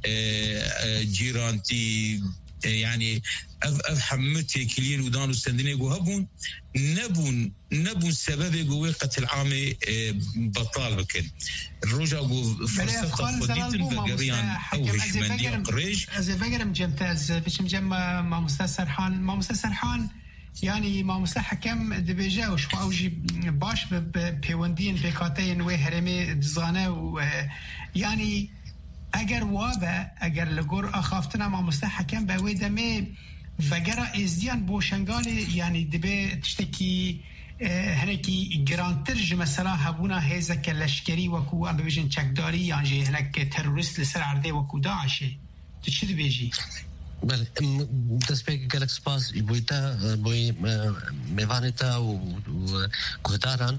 جیرانتی يعني حمت تکیلین ودان و سندنه گو هبون نبون سبب گوی قتل عام بطال بکن الرجا گو فرصت خودیتن بگریان او هشمندی قریش از بگرم جمتاز بشم جم ما مستسرحان يعني ما مستحكم دبيجا وش أوجي باش بيوندين بكاتين وهرمي دزانة يعني أجر وابا أجر لجور أخافتنا ما مستحكم بودمي فجرا إزديان بوشنغالي يعني دبي تشتكي هناكي جرانترج مثلا هبونا هذا كلاشكري وكو أم بيجن تشكداري يعني هناك تيرورست لسر عرضي وكو داعشي تشد بيجي بله دسپیک گلک سپاس بویتا بوی میوانتا و گهداران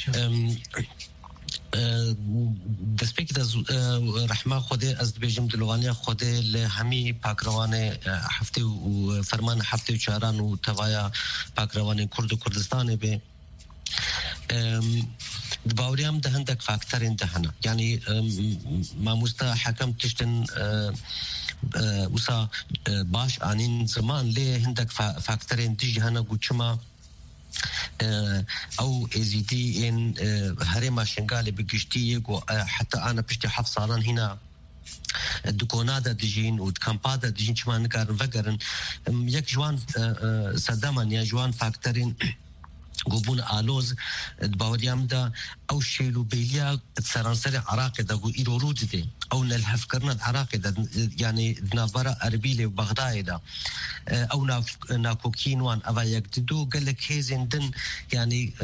دسپیک دز رحمه خوده از بیجم دلوانیا خوده لهمی پاکروان هفته و فرمان هفته و چهاران و توایا پاکروان کرد و کردستان به باوريام ده عندك فاكتورين دهنا يعني ما مستحكم تشتن وسا باش آنين زمان ليه عندك فاكتورين تيجي هنا قوتشما او ازيدي ان هرما شنغالي بقشتي حتى انا بشتي حف صاران هنا دكونادا دجين ودكامبادا دجين شما نكارن فقرن يك جوان صدامان يا جوان فاكتورين قبون آلوز باوريام دا او شيلو بيليا سرانسر عراق دا قو إيرو رود دي او نلحف كرنا عراق دا يعني نافرا أربيلي وبغداد دا او ناكوكين وان أفا يكددو قال لك هيزن دن يعني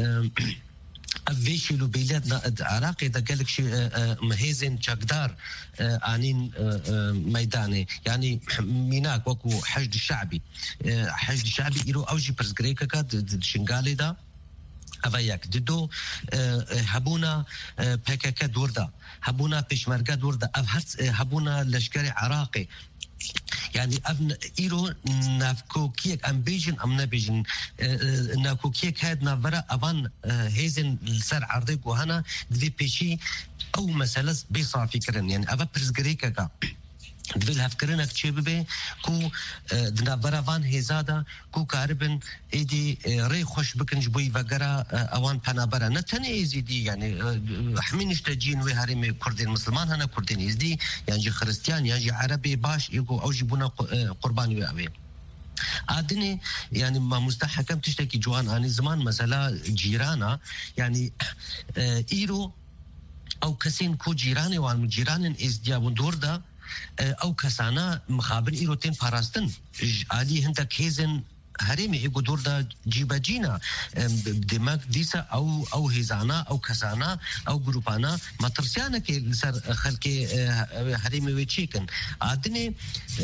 أفيشي لو بيلاد عراقي دا قالك شي مهيزن شاقدار آنين ميداني يعني ميناك وكو حشد الشعبي إيرو أوجي برزقريكا كاد شنغالي دا أفاياك ددو هبونا بكاكا دوردا هبونا بيشمرقا دوردا هبونا لشكري عراقي يعني ابن ايرو نافكوكيك ام بيجن ام نبيجن نافكوكيك هاد نافرا افان هيزن السر عرضك وهنا دفي بيشي او مسألة بيصافي كرن يعني افا برزقريكا دفل هفكرنك تشيبه كو دنافرا فان هيزادا كو كاربن ايدي ري خوش بكنج بوي فقرا اوان بانابرا نتني ازيدي يعني حمين اشتاجين وهارمي كردين مسلمان هنا كردين ازدي يعني جي خريستيان يعني جي عربي باش يقو او جيبونا قرباني وابي عادني يعني ما مستحكم تشتكي جوان اني زمان مثلا جيرانا يعني ايرو او كسين كو جيراني وان جيران ازديابون دوردا او كسانا مخابن ايروتين باراستن عادي هندك هيزن هرمي ايغو دوردا جيباجينا دماغ ديسا او هيزانا او كسانا او جروبانا ما ترسيانا كي سر خلكي هرمي ويتشيكن عادني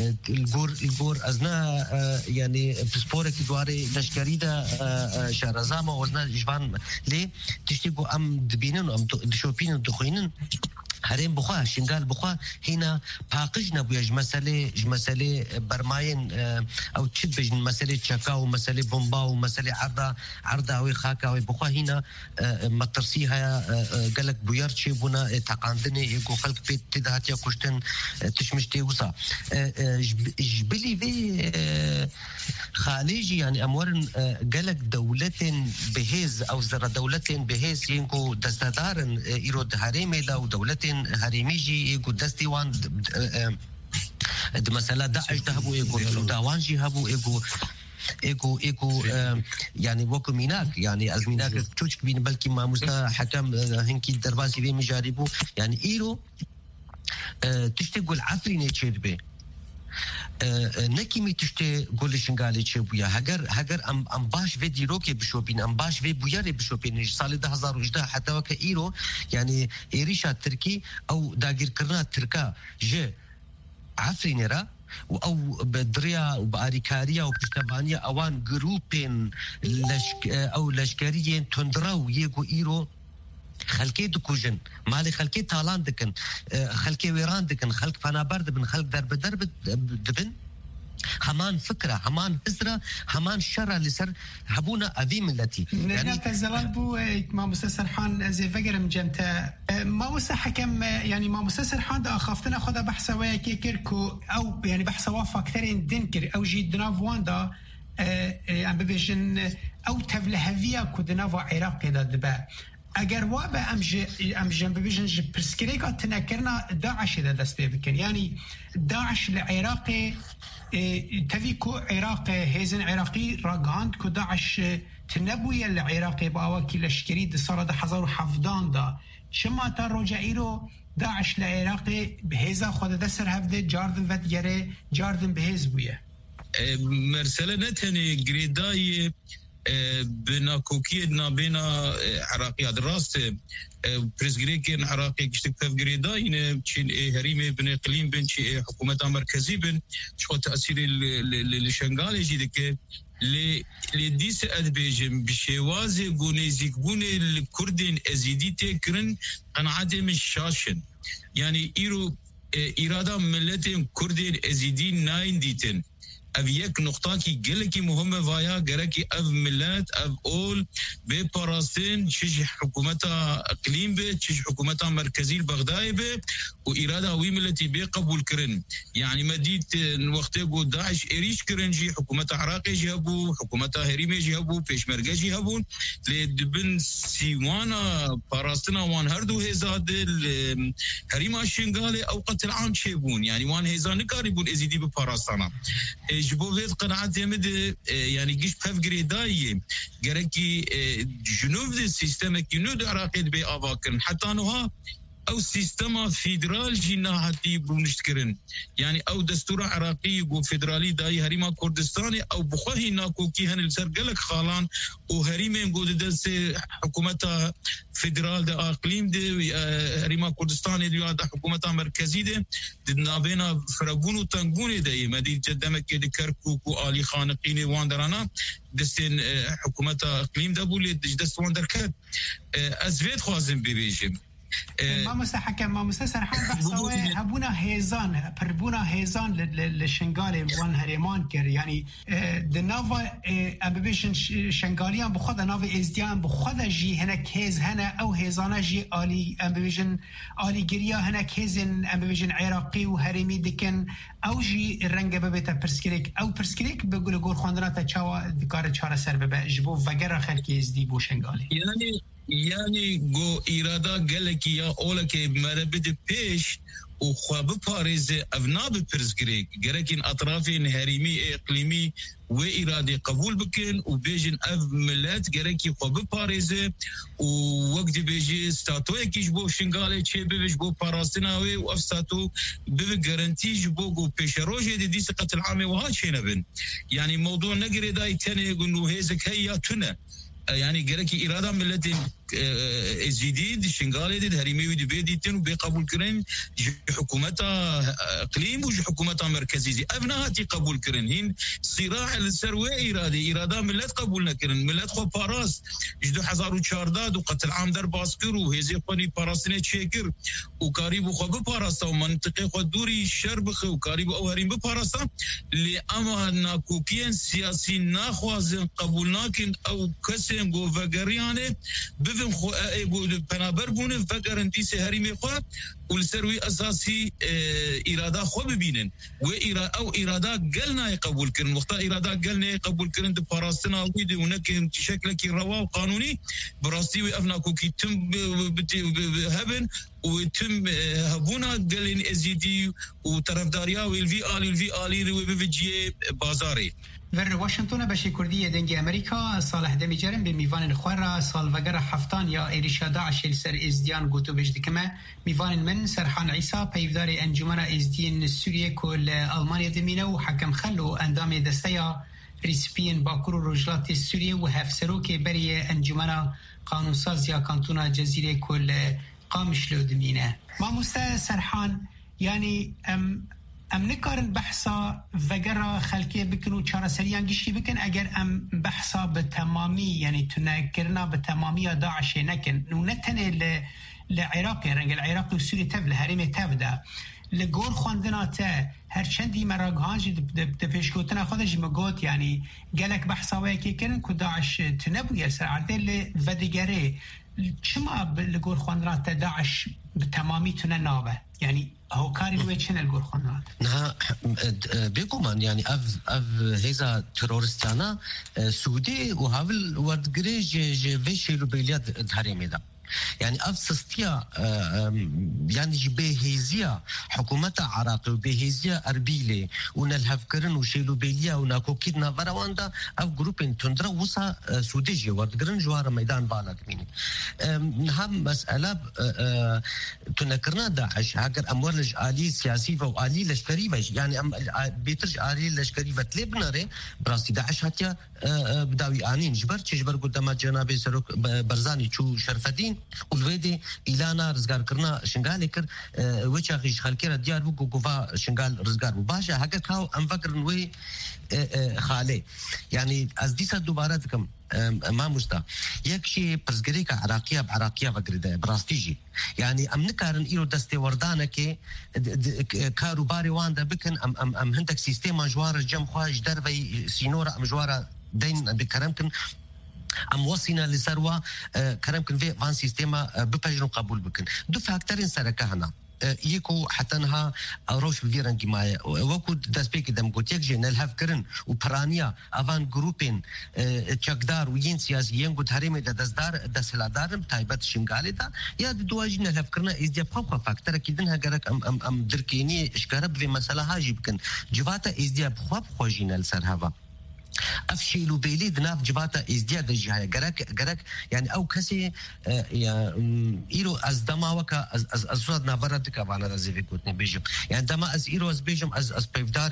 الجور ازنا يعني بسبورك دواري لشكريدا شارزاما وزنا جوان لي تشتيغو ام دبينن ام دشوبين دخوينن هرين بخوا شنقال بخوا هنا باقجنا بيج مسألة برماين أو تشبج مسألة شكاو مسألة بومباو مسألة عرضة وخاكا بخوا هنا مترسيها قالك بيارتشي بنا تقاندني يقو خلق بيت تدهات يا كشتن تشمشتي وصا جبلي في خاليجي يعني أمورن قالك دولة بهيز أو زر دولة بهيز ينكو دستدارن إيرود هريمي دا ودولة هريميجي يقول دستيوان مثلا داعش دهبو يقول داوانجي هبو ايكو يعني وكو ميناك يعني از ميناك تشوش بين بلكي ما مستا حكم هنكي درباسي بي مجاربو يعني ايرو تشتغل عفرينه تشربه نكيمي تشتي قول شنغالي تشبويا هاجر ام باش في ديروكي بشوبين ام باش في بوياري بشوبين سال 2018 حتى وك ايرو يعني ايريشا تركي او داغير كرنا تركا ج عفرينرا او بدريا وباريكاريا وبشتبانيا اوان جروبين او لشكريين تندراو يجو ايرو خلكي دكوجن مالي خلكي تالان دكن خلكي ويران دكن خلك فنابر دبن خلك درب دبن همان فكرة همان بزرة همان شرع لسر هبونا أذي ملتي يعني تزلال بو ما مستسر حان زي فقر مجمتا ما مستسر حكم يعني ما مستسر حان دا خافتنا خدا بحثا ويا كيكيركو أو يعني بحثا وافا كترين دينكر أو جي دنافوان دا ام ببيجن أو تفلهفيا كو دنافو عراقي دا دبا اگر وابا ام جنب بيجن برسكريكا تنكرنا داعش دا دست بكن يعني داعش العراقي تفيكو عراقي هيزن عراقي راغاند كو داعش تنبوي العراقي باواكي لشكري دي صار دا حضر حفظان دا شما تا رجعيرو داعش العراقي بهيزا خود دسر هفده جاردن ودگره جاردن بهيز بويه مرسله نتني جريداي بناكوكي نابينا عراقي الراست بريزغريكين عراقي كشتك فغريداين تشين هريمه بن اقليم بن حكومه مركزي بن شو تاثير لشنغالي جدك لي ديس ادبيجم بشوازي غونيزيك بوني الكردين ازيدي تكرن قناعه من شاشن يعني ايرو اراده ملتين كردين ازيدي ناين ديتن أبيك نقطة كي جلكي مهمة فيا جركي أف ملات أف أول بباراسين شيء حكومتها إقليم به شيء حكومتها مركزي البغدادي به وإرادة هوي ملتي بقبول كرن يعني مديت وقت يقول داعش إريش كرن جي حكومتها عراقي جهبو حكومتها هريمي جهبو بيشمركة جهبون لدبن سيوانا باراسنا وان هردو هزاد هريما شنغالي أو قتل عام شيبون يعني وان هزان كاريبون إزيدي بباراسنا جبوفيت قناعات يمد يعني جيش بفجري داي جركي جنوب السيستم كينود عراقي بي أفاكرن حتى نوها أو سيستم فيدرال جينا هاتي بونشتكرن يعني أو دستور عراقي و فيدرالي داي هريما كردستاني أو بخوهي ناكو كي هن السرقلك خالان وهريمين قود دس حكومتها فيدرال دا أقليم دي هريما كردستاني دي دا حكومتها مركزي دي نابينا فرابونو تنقوني دي مدي جدامك دي كركوك وآلي خانقيني واندرانا دستين حكومتها أقليم دا بولي دست واندركت أزفيت خوازم ببيجم ما مستحكم ما مستسرحان بحثوا هبونا هيزان بربونا هيزان للشنغالي وان هريمان كر يعني دنافا أبيشن شنغاليان بخدا نافا إزديان بخدا جي هناك هيز هنا أو هيزانا جي آلي أبيشن آلي جريا هناك هيزن أبيشن عراقي وهريمي دكن أو جي الرنج ببيتا برسكريك أو برسكريك بقول جور خاندرات تشاوا دكار تشارة سر ببجبو وجرا خلكي إزدي بو شنغالي يعني جو إرادة قالك يا أولك مربد بيش وخواب باريز أبناب برزقريك جركين أطرافين هريمي إقليمي وإرادة قبول بكن وبيجن أف ملات جركي خواب باريز ووقت بيجي ستاتوه كيجبو شنغالي چه بيجبو باراستناوي وأف ستاتو بيجارنتي جبو جو بيشروجي دي سقة العامة وهاد شينبن يعني موضوع نقري داي تاني يقولوا هيزك هيا تنا يعني جركي إرادة ملتين جديد شنغالي دي هريمي ودي بيديتن وبقبول كرين حكومتها اقليم وجي حكومتها مركزي ابنها تي قبول كرين هين صراع السروي إرادة ملت قبولنا كرن ملت خو باراس جدو حزارو چارداد وقتل عام در باسكر وهزي خوني باراسنه تشكر وقريب خو بباراسا ومنطقه خو دوري شربخ وقريب او هريم بباراسا اللي اما ناكوبين سياسي ناخوازن قبولنا كن او كسن جو فغريانه بفهم خو ابو بنابر بون فغرن دي هريم خو والسروي اساسي اراده خو ببينن او اراده قلنا يقبول كرن وقت اراده قلنا يقبول كرن د باراستنا ويدي ونك شكل كي روا قانوني براستي وافنا كوكي تم هبن وتم هبونا قلن ازيدي وطرفداريا والفي الي وبيجي بازاري در واشنطن بشی کردی دنگ امریکا صالح دمیجرم به میوان خوره سالوگر هفتان یا ایریشا داعش سر ازدیان گوتو بجدکمه میوان من سرحان عیسی پیودار انجمن ازدین سوریه کل آلمانیا دمینه و حکم خلو اندام دستیا ریسپین باکور و رجلات سوریه و هفسرو که بری انجمن قانونساز یا کانتونا جزیره کل قامشلو دمینه ما مسته سرحان یعنی ام نکارن بحثا وگرا خلقی بکن و چاره سریان گشتی بکن اگر ام بحثا به تمامی یعنی تنکرنا به تمامی داعش نکن و نتنه لعراق رنگ العراق و سوری تف لحریم تف ده لگور خواندنا تا هرچندی مراغهانجی ده پیشگوتنا خودش مگوت یعنی گلک بحثا ویکی کرن که داعش تنبوی سر عردل ودگره چما لگور خواندنا تا داعش به تمامی تنه نابه يعني هو كاري ويتشن الجور خنات نها بيقومان يعني اف هذا تيرورستانا سعودي وهاول ودغريج فيشيلو بلياد دهريمي ده يعني أفسستيا يعني بهيزيا حكومة عراق وبهيزيا أربيلة ونالهفكرن وشيلو بيليا وناكوكيدنا فراواندا أف جروبين تندرا وصا سوديجي وردقرن جوار ميدان بالك ميني نهم مسألة تنكرنا داعش هاجر أموال آلي سياسية وآلي لشكري يعني بيترج آلي لشكري فتلبناري براسي داعش هاتيا بداوي آنين جبر قدام جناب سروك برزاني شو شرفدين والويدي إلانا رزقار كرنا شنغالي كر وچاقيش خالكيرا ديار بو قوفا شنغال رزقار بو باشا هكا كاو انفكر نوي خالي يعني از ديسا دوباره دكم ما مستا يكشي برزقريكا عراقية بعراقية وقرده براستيجي يعني ام نكارن ايرو دستي وردانكي كاروباري واندا بكن ام هندك سيستيما جوار جم خواج دربي سينورا ام جوارا دين بكرمكن ام وصينا لسروه كرمكن في فان سيستيما ببجرو قبول بكن دو فاكتورين سركه هنا يكو حتى انها روش بفيران جماعه وكو داسبيك دم قلت يك جنال هفكرن وبرانيا افان جروبين تشكدار وين سياسيين قلت هريمه دزدار دسلادار تايبت شنغالي دا يا دواجنا هفكرنا از دي بخوا فاكتور كيدنها غرك ام دركيني اشكرب في مساله هاجي بكن جواتا از دي بخوا جينال سرهوا افشيلو بيلي دناف جباتا ازدياد الجهاية قرك يعني او كسي ايرو از دما وكا از صورت نابردك افانا رزي في كوتني بيجم يعني دما از ايرو از بيجم از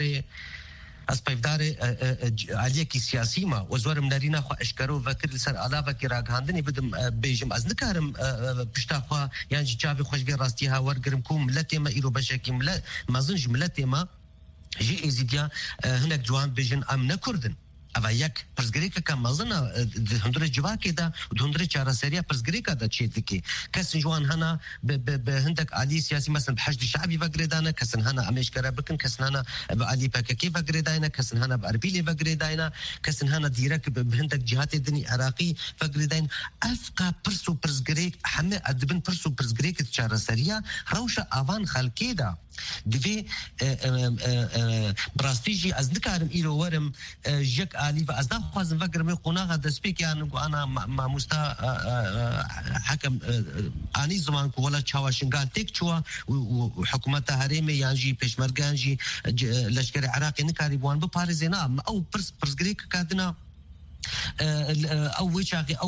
بيفداري عليكي سياسي ما وزور منارينا خو اشكرو فكر لسر الاف كراغ هاندني بدم بيجم از نكارم بشتا خو يعني جابي خوش بي راستيها ورغرمكم ملتي ما ايرو بشكي ملا ما زنج ملتي ما جي ازيديا هناك جوان بيجن ام نكردن اما یک پرزګریکا کا مزنه د هندره جواکه دا د هندره چاره سریا پرزګریکا دا چیتکی کس جوان هنا به هندك عالي سياسي مثلا بحشد الشعبي فقردانا كسن هنا امشكرا بكن كسن هنا بعلي باككي فقردانا كسن هنا باربيلي فقردانا كسن هنا ديرك بهندك جهات الدني عراقي فقرداين افقا برسو پرزګریک حمه ادبن برسو پرزګریک چاره سریا روشه اوان خلکیدا دفي براستيجي از نكارم إلو ورم جك آلي فأز نخوازن فكر مي قناغة دسبيك يعني أنا ما مستا حكم آني زمان ولا تشاوا شنغال تيك تشوا وحكومتها هريمي يعني بيشمرغان جي لشكري عراقي نكاري بوان بباريزينا أو برسغريك كادنا او ويشاقي او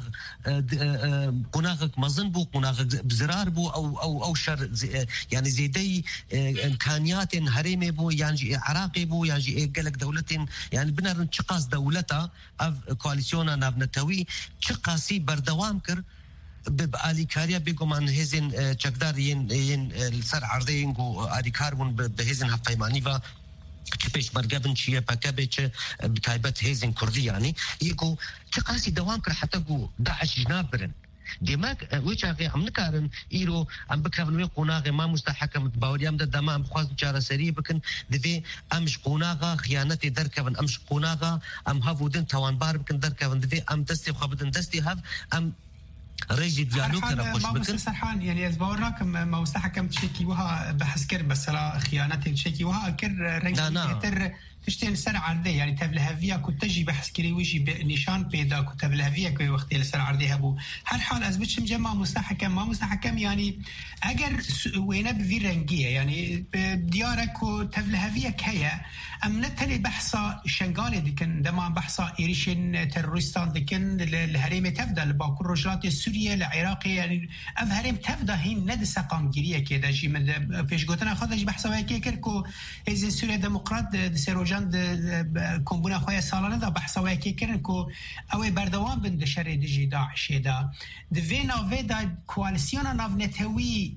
قناغك مظن بو قناغك بزرار بو او شر يعني زيدي امكانيات هريمي بو يعني عراقي بو يعني قالك دولتين يعني بنر تشقاس دولتها كواليسيونا نابنتوي تشقاسي بردوام كر بآلیکاریا بگمان هزین چقدر ین سر عرضه و آلیکار بون به هزین هفپیمانی و چه پیش برگبن چیه پکبه چه بتایبت هزین کردی یعنی یکو چه قاسی دوام کرد حتی گو داعش جناب برن دماغ وجهي عم نكارن إيرو عم بكرهن ويقوناغ ما مستحكم باوريام ده دمام بخواز بجارة سريع بكن دفي أمش قوناغا خيانتي دركبن أمش قوناغا أم هافودن توان بار بكن دركبن دفي أم دستي خابدن دستي هاف أم ريجي ديالوج كنا خوش بكن سرحان يعني أزباوراك ما مستحكم تشكي وها بحس كر بس لا خيانتي تشكي وها كر ريجي تر تشتين سر عرضه يعني تبلهفيا كنت تجي بحث كري ويجي نشان بيدا كنت تبلهفيا كوي وقت السر عرضه هبو هر حال أثبتش مجمع مستحكم ما مستحكم يعني أجر وينه بفيرنجية يعني بديارك وتبلهفيا كيا أم نتلي بحثا شنغالي دكن دما بحثا إيريشن تيرورستان دكن الهريم تفدا لباكر رجلات السورية العراقية يعني أف هريم تفدا هين ندس قامجرية كده جي من بيش قلتنا خذ جي بحثا وياكي كركو إذا سوريا ديمقراط دسيروجان كومبونا خويا سالانه دا بحثا وياكي كركو أوي بردوان بند شر دجي داعش دا دفينا فيدا كواليسيونا ناف نتهوي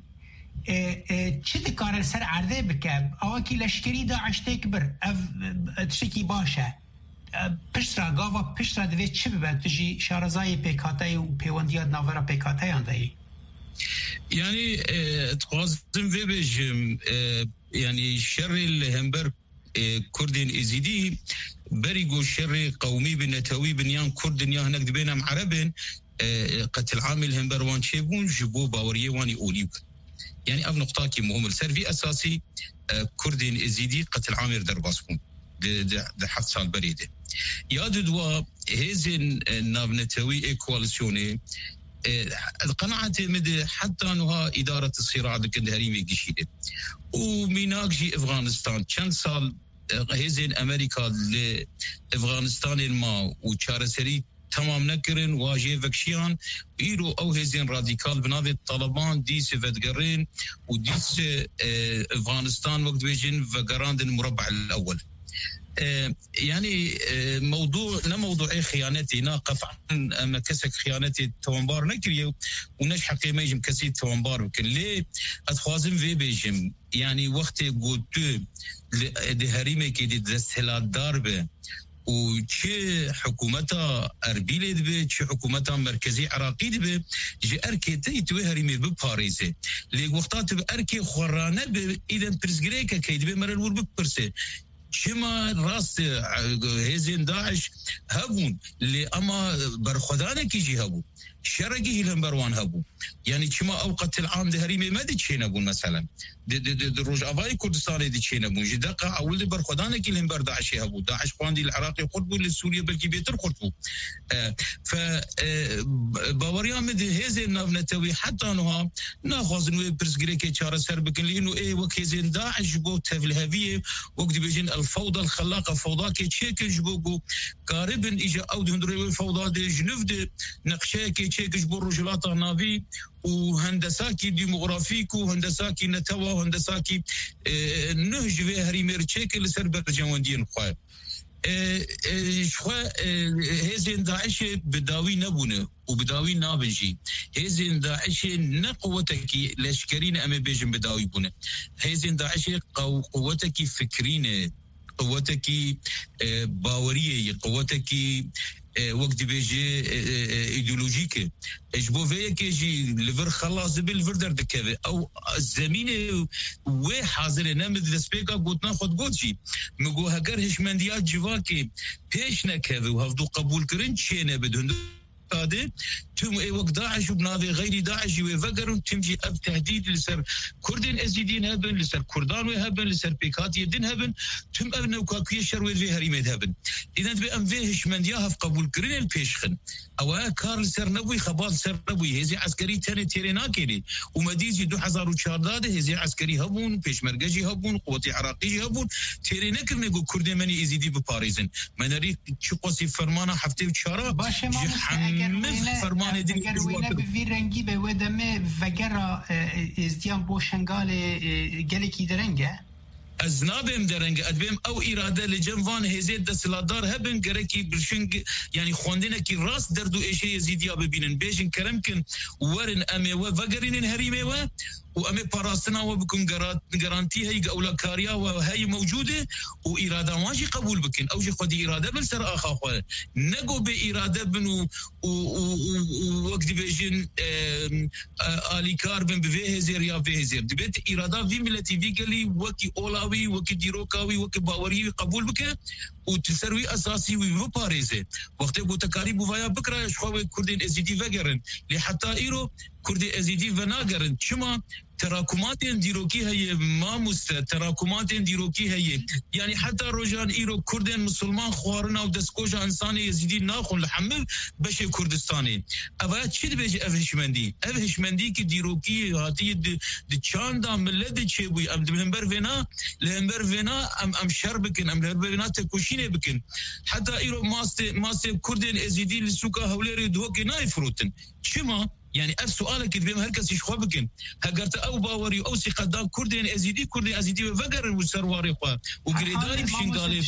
چه دکار سر عرضه بکب آوکی لشکری داعش تکبر تشکی باشه پشترا گاوا پشترا دوی چه ببند تجی شارزای پیکاتای و پیوندیاد ناورا پیکاتای اندهی يعني تقازم في بيجم يعني شر الهمبر كردين ازيدي بريقو شر قومي بنتوي بنيان كردن يا هناك بينهم عربين قتل عامل همبر وان شيبون جبو باوريه واني اوليب يعني أب نقطة كي مهم السرفي أساسي كردين إزيدي قتل عامر درباسكم ده حد سال بريدة يادو دوا هزين نابنتوي كواليسيوني القناعة مد حتى أنها إدارة الصراع دكن هريمي قشيدة وميناك جي أفغانستان كان سال هزين أمريكا لأفغانستان الما وشارسري تمام نكرن واجه فكشيان إيرو أو هزين راديكال بناوي طالبان ديس فدقرين وديس أفغانستان وقت بيجين فقراند المربع الأول يعني موضوع لا موضوع خيانتي ناقف عن أما كسك خيانتي توانبار نكريو ونشحق قيمة يجم كسي توانبار وكن ليه أتخوازم في بيجم يعني وقت قلتو لهريمي كي دي دستهلات داربه وشي حكومتها أربيل دبي شي حكومتها مركزي عراقي دبي جي أركي تيتوي هريمي بباريسي لي وقتات بأركي خورانة إذا برزقريكا كي دبي مرة الور ببرسي شما راست هزين داعش هبون اللي أما برخدانة كيجي هبو شرقي الهمبروان هبو يعني شما أوقات العام ده هريمي ما دي تشينا بون مثلا دي روج أباي كردستاني دي تشينا بون جداقة أول دي برخدانة كي الهمبر داعش هبو داعش قواندي العراقي قربو للسوريا بلكي بيتر قربو باوريان مدي هزين نتوي حتى أنها ناخوزن ويبرسقريكي چارة سر بكن لأنه إيه وك هزين داعش بو تفلهبية وقت بيجين الفوضى الخلاقة فوضى كي تشيكش بوكو قاربن إجا أو دي هندروي فوضى دي جنوف دي نقشاكي تشيكش بو رجلات نافي وهندساكي ديموغرافيك وهندساكي نتوى وهندساكي نهج في هريمير تشيك اللي سر برجواندين خواه شخوا هزين داعش بداوي نبونه وبداوي نابنجي هزين داعش نقوتك لشكرين أمي بيجن بداوي بونه هزين داعش قوتك فكرين قوتك باورية قوتك وقت بيجي ايديولوجيك اجبو فيك يجي لفر خلاص بالفر دردك او الزمينه وي حاضر نمد دسبيكا قلت ناخذ قوتشي مقو هكر هشمنديات جواكي بيشنا كذا وهفدو قبول كرنج شينا بدهن هذا تم وقت داعش وبناضي غير داعش وفقرون تمجي اب تهديد لسر كردين ازيدين هبن لسر كردان وهبن لسر بيكات يدين هبن تم ابن وكاكيه شروي في هريمه هبن اذا تبي ام فيهش من ياهف قبول كرين البيشخن او كارل سر نبوي خبال سر نبوي هزي عسكري تاني تيريناكيني ومديزي 2004 هزي عسكري هبون بيش مرقجي هبون قوتي عراقي هبون تيريناكر نقول كردي مني ازيدي بباريزن مناريك شقوسي فرمانه حفتي وشارة فرمان دين وينا بفيرنجي بودم فجرا ازديان بو شنغال جالكي درنجه ازنابم درنگ ادبم او اراده لجنوان هزید دسلادار هبن گرکی برشنگ يعني خوندنا كي راس دردو ايشي يزيديا ببينن بيجن كرمكن ورن امي وفقرين هريمي وامي باراستنا وبكون جارانتي هي اولا كاريا وهي موجوده واراده ماشي قبول بكن او جي خدي اراده بالسر اخا خو نقو باراده بنو وقت بيجن الي كاربن بفيهزير يا فيهزير دبيت اراده في ملتي فيجلي وكي اولاوي وكي ديروكاوي وكي باوري قبول بك وتسروي اساسي وباريزه وقت قلت كاريب وفايا بكره شخوي كردين ازيدي فقرن لحتى ايرو كردي ازيدي فناقرن شما تراكمات ديروكي هي ما تراكمات ديروكي هي يعني حتى روجان ايرو كردين مسلمان خوارنا ودسكوجا انساني يزيدي ناخذ لحمل باش كردستاني ابا تشد بيجي افهشمندي كي ديروكي هاتي دچاندا ملد تشيبوي ام لهمبر فينا ام شربكن ام لهمبر فينا تكوشينه بكن حتى ايرو ماست كردين ازيدي لسوكا هوليري دوكي نايفروتن شما يعني سؤالك بهم هركس يشخوا بكن هقرت او باوري او سقدام كردين ازيدي وفقر وسرواري خوا وقريداري بشنقالي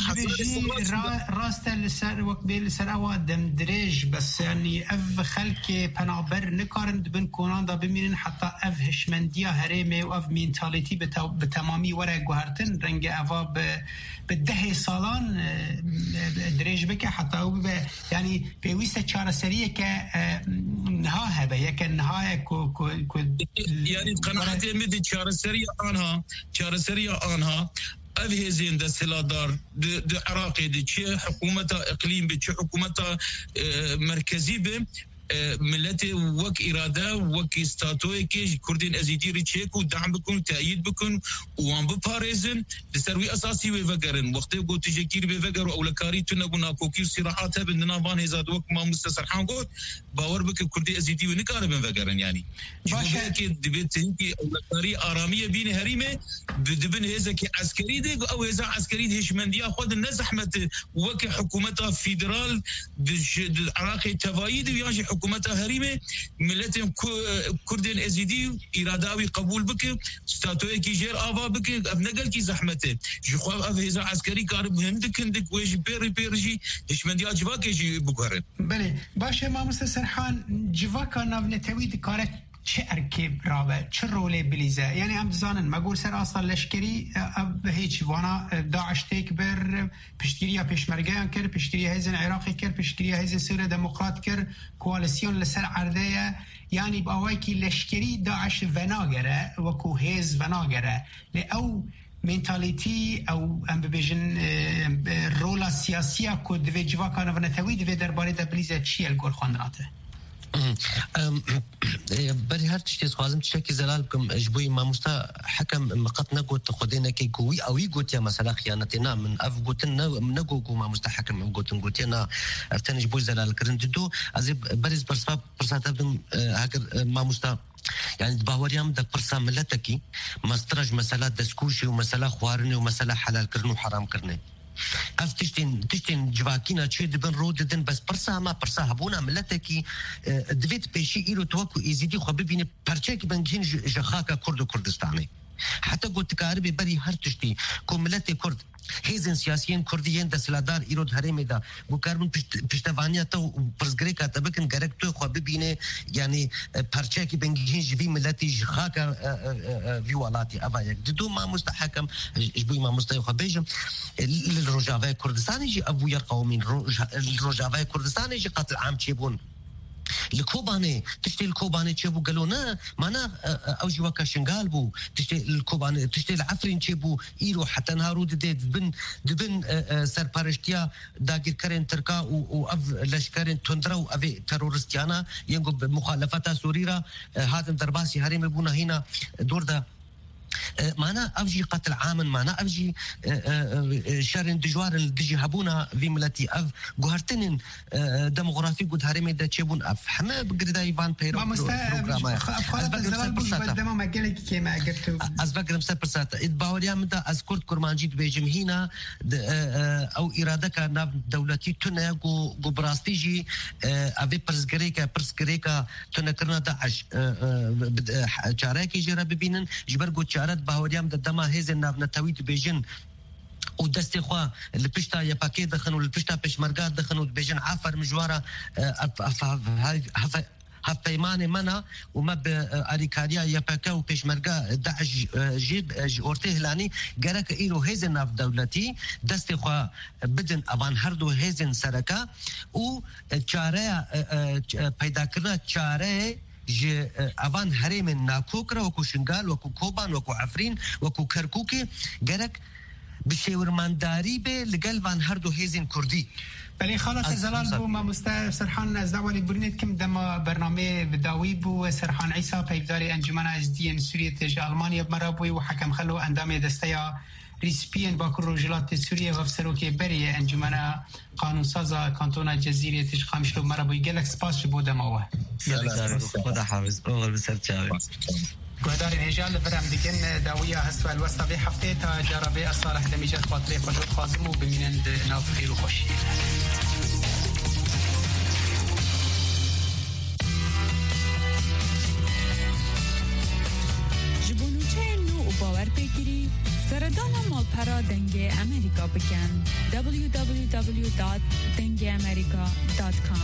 راست لسر وقبيل لسر اوادم دريج بس يعني اف خلكي بنابر نكارند بن كوناندا بمينن حتى اف هشمنديا هريمي واف مينتاليتي بتمامي ورا جوهرتن رنج افا بالدهي صالان دريج بك حتى يعني بويسه چاره سريه ك هبه یک نهایه يعني قناعت مدي چارسريا آنها أفهزين دا سلادار دا عراقي دا چه حكومة إقليم بچه حكومة مركزي به ملتي وك إرادة وك استاتوي كي كردين أزيديري تشيكو دعم بكون تأييد بكون وان بباريزن لسروي أساسي وفقرن وقتي قو تجيكير بفقر أو لكاري تنقونا كوكير صراحاتها بندنا فان هزاد وك ما مستسرحان قوت باور بك كردي أزيدي ونكار بفقرن يعني جوبه كي دبيت هنكي أو لكاري آرامية بين هريمة دبن هزا كي عسكري دي أو هزا عسكري دي هشمندية خود النزحمة وك حكومتها فيدرال العراقي تفايد وياجي حكومتها هريمه ملتهم كردين ازيدي اراداوي قبول بك ستاتوي كي جير افا بك ابنقل كي زحمته جو هذا عسكري كارب هندك ويش بيرجي هشمندي اجواك يجي بقرن بله باشه ما مستسرحان جواكا نافنتوي دكارك چه ارکیب رابه چه روله بلیزه یعنی هم زانن مگول سر اصلا لشکری هیچ وانا داعش تیک بر پشتگیری پیشمرگیان کرد پشتگیری هیزن عراقی کرد پشتگیری هیزن سوریه دموکرات کرد کوالسیون لسر عرضه یعنی باوی که لشکری داعش وناگره وکو هیز وناگره لی او منتالیتی او ام ببیجن رولا سیاسیه که دوی جواکان ونتوی دوی درباره ده بلیزه چی الگل خواندناته بري هرتش تخوازم تشكي زلال بكم جبوي ما مستا حكم مقط نقول خدينا كي قوي او يقول يا مثلا خيانتنا من اف قلتنا نقول ما مستا حكم قلت انا افتن جبوي زلال كرندو از بريز برسات بن هاكر ما مستا يعني باوريام دك برسا ملتكي مسترج مسألة دسكوشي ومسألة خوارني ومسألة حلال كرنو حرام كرني اف تشتين جواكينا تشي دبن رو ددن بس برسا ما برسا هبونا ملتكي دويت بيشي إيرو توكو إزيدي خبيبيني برچاكي بنجين جخاكا كرد كردستاني حتى قلت كاربي بري هر تشتي كو ملتي كرد هیزن سیاسیین کردیین دستلادار ایرود هرمی دا بکاربن پشتوانیا تو پرزگریکا تبکن گرک تو خو ببینه یعنی پرچه کی بنگین جبی ملتی خاکا ویوالاتي ابا یک دو ما مستحکم جبوی ما مستحکم بیجم الرجاوی کردستان جی ابویا قومین الرجاوی کردستان جی قتل عام چیبون الكوباني تشتي الكوباني تشبو قالوا نا مانا اوجي وكا شنغال بو تشتي الكوباني تشتي العفرين تشبو ايرو حتى نهارو دبن سر بارشتيا داغير كارين تركا و اف لشكارين تندرو افي ترورستيانا ينقو بمخالفتا سوريرا هادم درباسي هريم بونا هنا دور دا معنا أفجي قتل عامن معنا أفجي شارن دجوار الدجي هبونا في ملتي أف جوهرتين ديموغرافي قد هرمي دا تشيبون أف حما بقردا يفان بيرو بروغراما از بقرم سپرسات ادباوريا مدا از كرد كرمانجيد بيجم هنا او إرادة كان دولتي تنا جو براستيجي أبي برسكريكا تنا كرنا داعش شاركي جرا ببينن جبر قد شارك وزارت باوریام د دما هیز ناونتوی بیژن او دستي خو لپشتا یا پاکي دخن او لپشتا پشمرګا دخن او بیژن عفر مجواره هف پیمان منا وما بأريكاريا يبكا وبيشمرقا داعش جيب أورته هلاني جرك إيرو هيزن ناف دولتي دستي خوا بدن أبان هردو هيزن سركا و چاره پیدا کرنا چاره ج أبان هرم ناكوكرا وكو شنغال وكو كوبان وكو عفرين وكو كركوكي جرك بشورمانداری به لگل وان هردو هيزن كردي بله خالق زلال بو ما مستر سرحان از دوالی برنید کم دما برنامه بداوی بو سرحان عیسی پیداری انجمن از دین سوریه تج آلمانیا مرابوی و حکم خلو اندام دستیا ریسپین باکر روجلات سوریه و سروکی بری انجمن قانون سازا کانتونا جزیره تج خامشلو مرابوی گلک سپاس بو دماوه خدا حافظ اول بسر چاوی گهدار الهجال برام دیگن داویه هستو الوسطا به هفته تا جربه اصالح دمیجت خاطره خود خازم و ببینند ناف خیر و خوشی جبونوچه نو و باور بگیری سردان مالپرا دنگ امریکا بکن www.dengeamerica.com